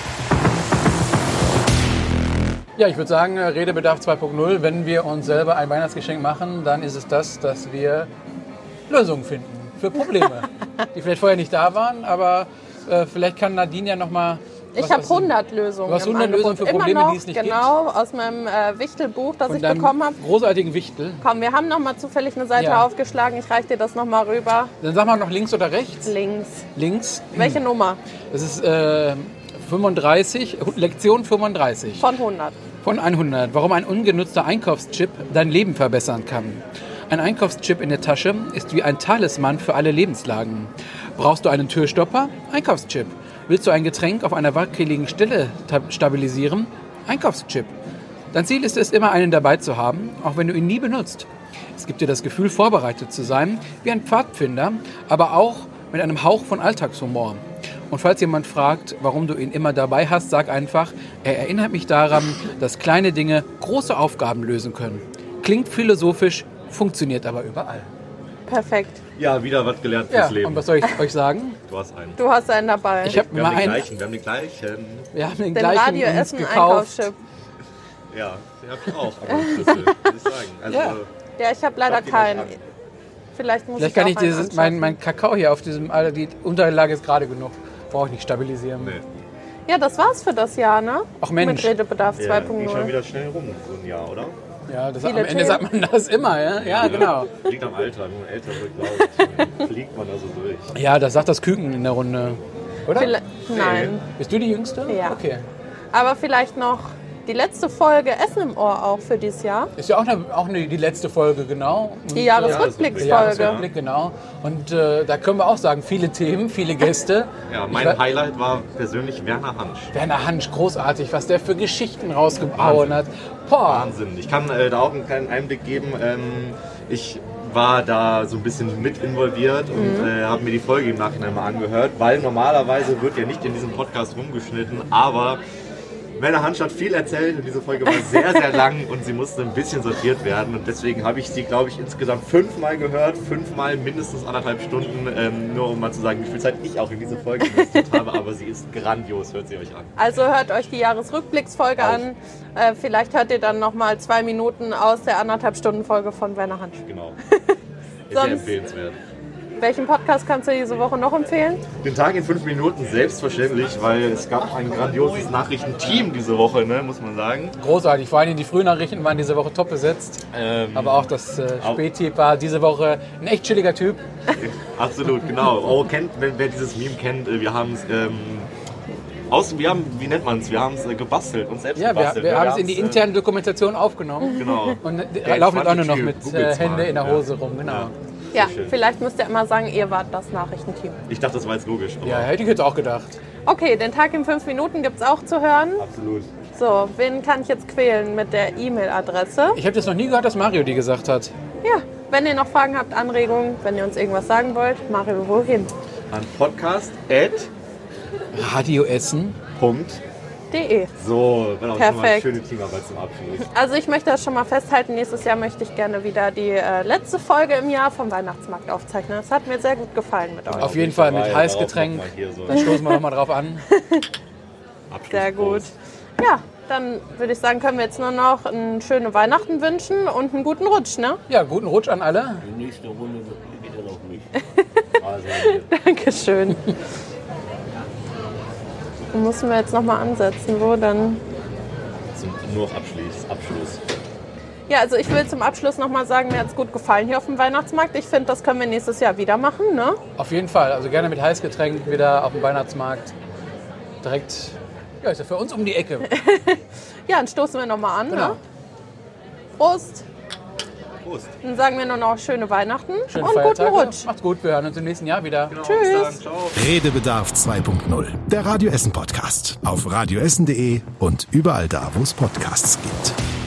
Ja, ich würde sagen, Redebedarf zwei Punkt null. Wenn wir uns selber ein Weihnachtsgeschenk machen, dann ist es das, dass wir Lösungen finden für Probleme, die vielleicht vorher nicht da waren, aber äh, vielleicht kann Nadine ja noch mal. Ich habe hundert Lösungen. Du hast hundert Lösungen für Probleme, noch, die es nicht genau, gibt? Genau, aus meinem äh, Wichtelbuch, das Von ich bekommen habe. Großartigen Wichtel. Komm, wir haben noch mal zufällig eine Seite ja. aufgeschlagen. Ich reiche dir das noch mal rüber. Dann sag mal noch links oder rechts? Links. Links. Welche hm. Nummer? Das ist äh, fünfunddreißig, Lektion fünfunddreißig. Von hundert. Von hundert. Warum ein ungenutzter Einkaufschip dein Leben verbessern kann. Ein Einkaufschip in der Tasche ist wie ein Talisman für alle Lebenslagen. Brauchst du einen Türstopper? Einkaufschip. Willst du ein Getränk auf einer wackeligen Stelle stabilisieren? Einkaufschip. Dein Ziel ist es, immer einen dabei zu haben, auch wenn du ihn nie benutzt. Es gibt dir das Gefühl, vorbereitet zu sein, wie ein Pfadfinder, aber auch mit einem Hauch von Alltagshumor. Und falls jemand fragt, warum du ihn immer dabei hast, sag einfach, er erinnert mich daran, dass kleine Dinge große Aufgaben lösen können. Klingt philosophisch, funktioniert aber überall. Perfekt. Ja, wieder was gelernt fürs Ja, Leben. und was soll ich euch sagen? Du hast einen. Du hast einen dabei. Ich habe Wir immer haben, den einen. gleichen, wir haben den gleichen. Wir haben den, Den gleichen Radio uns Essen gekauft. Einkaufschip. Ja, den habe ich auch. Aber Schlüssel, muss ich sagen. Also, Ja. Ja, ich habe leider Schaut ihn euch keinen. an. Vielleicht muss Vielleicht ich kann auch ich einen dieses, anschaffen. mein, mein Kakao hier auf diesem, also die Unterlage ist gerade genug. Brauche ich nicht stabilisieren. Nee. Ja, das war's für das Jahr, ne? Ach Mensch. Mit Redebedarf Ja, zwei ging Punkt schon null. wieder schnell rum, so ein Jahr, oder? Ja, das, Viele am Ende Themen. sagt man das immer, ja? Ja, genau. Liegt am Alter, wenn man älter wird, glaube ich, fliegt man da so durch. Ja, das sagt das Küken in der Runde. Oder? Vielleicht- Nein. Bist du die Jüngste? Ja. Okay. Aber vielleicht noch die letzte Folge Essen im Ohr auch für dieses Jahr. Ist ja auch, eine, auch eine, die letzte Folge, genau. Und, Die äh, Jahresrückblicksfolge. Die Jahresrückblick, genau. Und äh, da können wir auch sagen, viele Themen, viele Gäste. Ja, Ich mein war- Highlight war persönlich Werner Hansch. Werner Hansch, großartig, was der für Geschichten rausgehauen hat. Boah. Wahnsinn. Ich kann äh, da auch einen kleinen Einblick geben. Ähm, ich war da so ein bisschen mit involviert und äh, habe mir die Folge im Nachhinein mal angehört, weil normalerweise wird ja nicht in diesem Podcast rumgeschnitten, aber Werner Hansch hat viel erzählt und diese Folge war sehr, sehr lang und sie musste ein bisschen sortiert werden und deswegen habe ich sie, glaube ich, insgesamt fünfmal gehört, fünfmal mindestens anderthalb Stunden, ähm, nur um mal zu sagen, wie viel Zeit ich auch in diese Folge investiert habe, aber sie ist grandios, hört sie euch an. Also hört euch die Jahresrückblicksfolge Auch. an. Äh, vielleicht hört ihr dann nochmal zwei Minuten aus der anderthalb Stunden Folge von Werner Hansch. Genau. Sehr Sonst- empfehlenswert. Welchen Podcast kannst du diese Woche noch empfehlen? Den Tag in fünf Minuten, selbstverständlich, weil es gab ein grandioses Nachrichtenteam diese Woche, ne, muss man sagen. Großartig, vor allem die Frühnachrichten waren diese Woche top besetzt. Ähm, Aber auch das äh, Auch- Späti war diese Woche ein echt chilliger Typ. Absolut, genau. Oh, kennt, wer, wer dieses Meme kennt, äh, wir haben es ähm, aus, wir haben, wie nennt man es, wir haben es äh, gebastelt, uns selbst Ja, wir, gebastelt. wir ne? haben es in die haben's, äh, interne Dokumentation aufgenommen. Genau. Und äh, Der laufen jetzt auch nur noch Typ, mit googelt's äh, Hände mal. in der Ja. Hose rum, genau. Ja. Ja, schön. vielleicht müsst ihr immer sagen, ihr wart das Nachrichtenteam. Ich dachte, das war jetzt logisch. Aber Ja, hätte ich jetzt auch gedacht. Okay, den Tag in fünf Minuten gibt es auch zu hören. Absolut. So, wen kann ich jetzt quälen mit der E-Mail-Adresse? Ich habe das noch nie gehört, dass Mario die gesagt hat. Ja, wenn ihr noch Fragen habt, Anregungen, wenn ihr uns irgendwas sagen wollt, Mario, wohin? An podcast at Radio Essen. Punkt. De. So, genau, schon mal eine Perfekt. schöne Teamarbeit zum Abschluss. Also ich möchte das schon mal festhalten, nächstes Jahr möchte ich gerne wieder die äh, letzte Folge im Jahr vom Weihnachtsmarkt aufzeichnen. Das hat mir sehr gut gefallen mit euch. Auf jeden Fall mit Dabei, Heißgetränk. darauf noch mal hier so Da stoßen wir nochmal drauf an. Sehr gut. Abschlussprost. Ja, dann würde ich sagen, können wir jetzt nur noch eine schöne Weihnachten wünschen und einen guten Rutsch, ne? Ja, guten Rutsch an alle. Die nächste Runde geht ja noch nicht. Also, Dankeschön. Wo müssen wir jetzt nochmal ansetzen? Wo dann? zum, nur auf Abschluss. Abschluss. Ja, also ich will zum Abschluss nochmal sagen, mir hat es gut gefallen hier auf dem Weihnachtsmarkt. Ich finde, das können wir nächstes Jahr wieder machen, ne? Auf jeden Fall. Also gerne mit Heißgetränk wieder auf dem Weihnachtsmarkt. Direkt, ja, ist ja für uns um die Ecke. Ja, dann stoßen wir nochmal an, Genau. ne? Prost. Prost. Dann sagen wir nur noch schöne Weihnachten Schönen und guten Feiertage. Rutsch. Macht's gut, wir hören uns im nächsten Jahr wieder. Genau, Tschüss. bis dann. Ciao. Redebedarf zwei Punkt null. Der Radio Essen Podcast. Auf radioessen punkt de und überall da, wo es Podcasts gibt.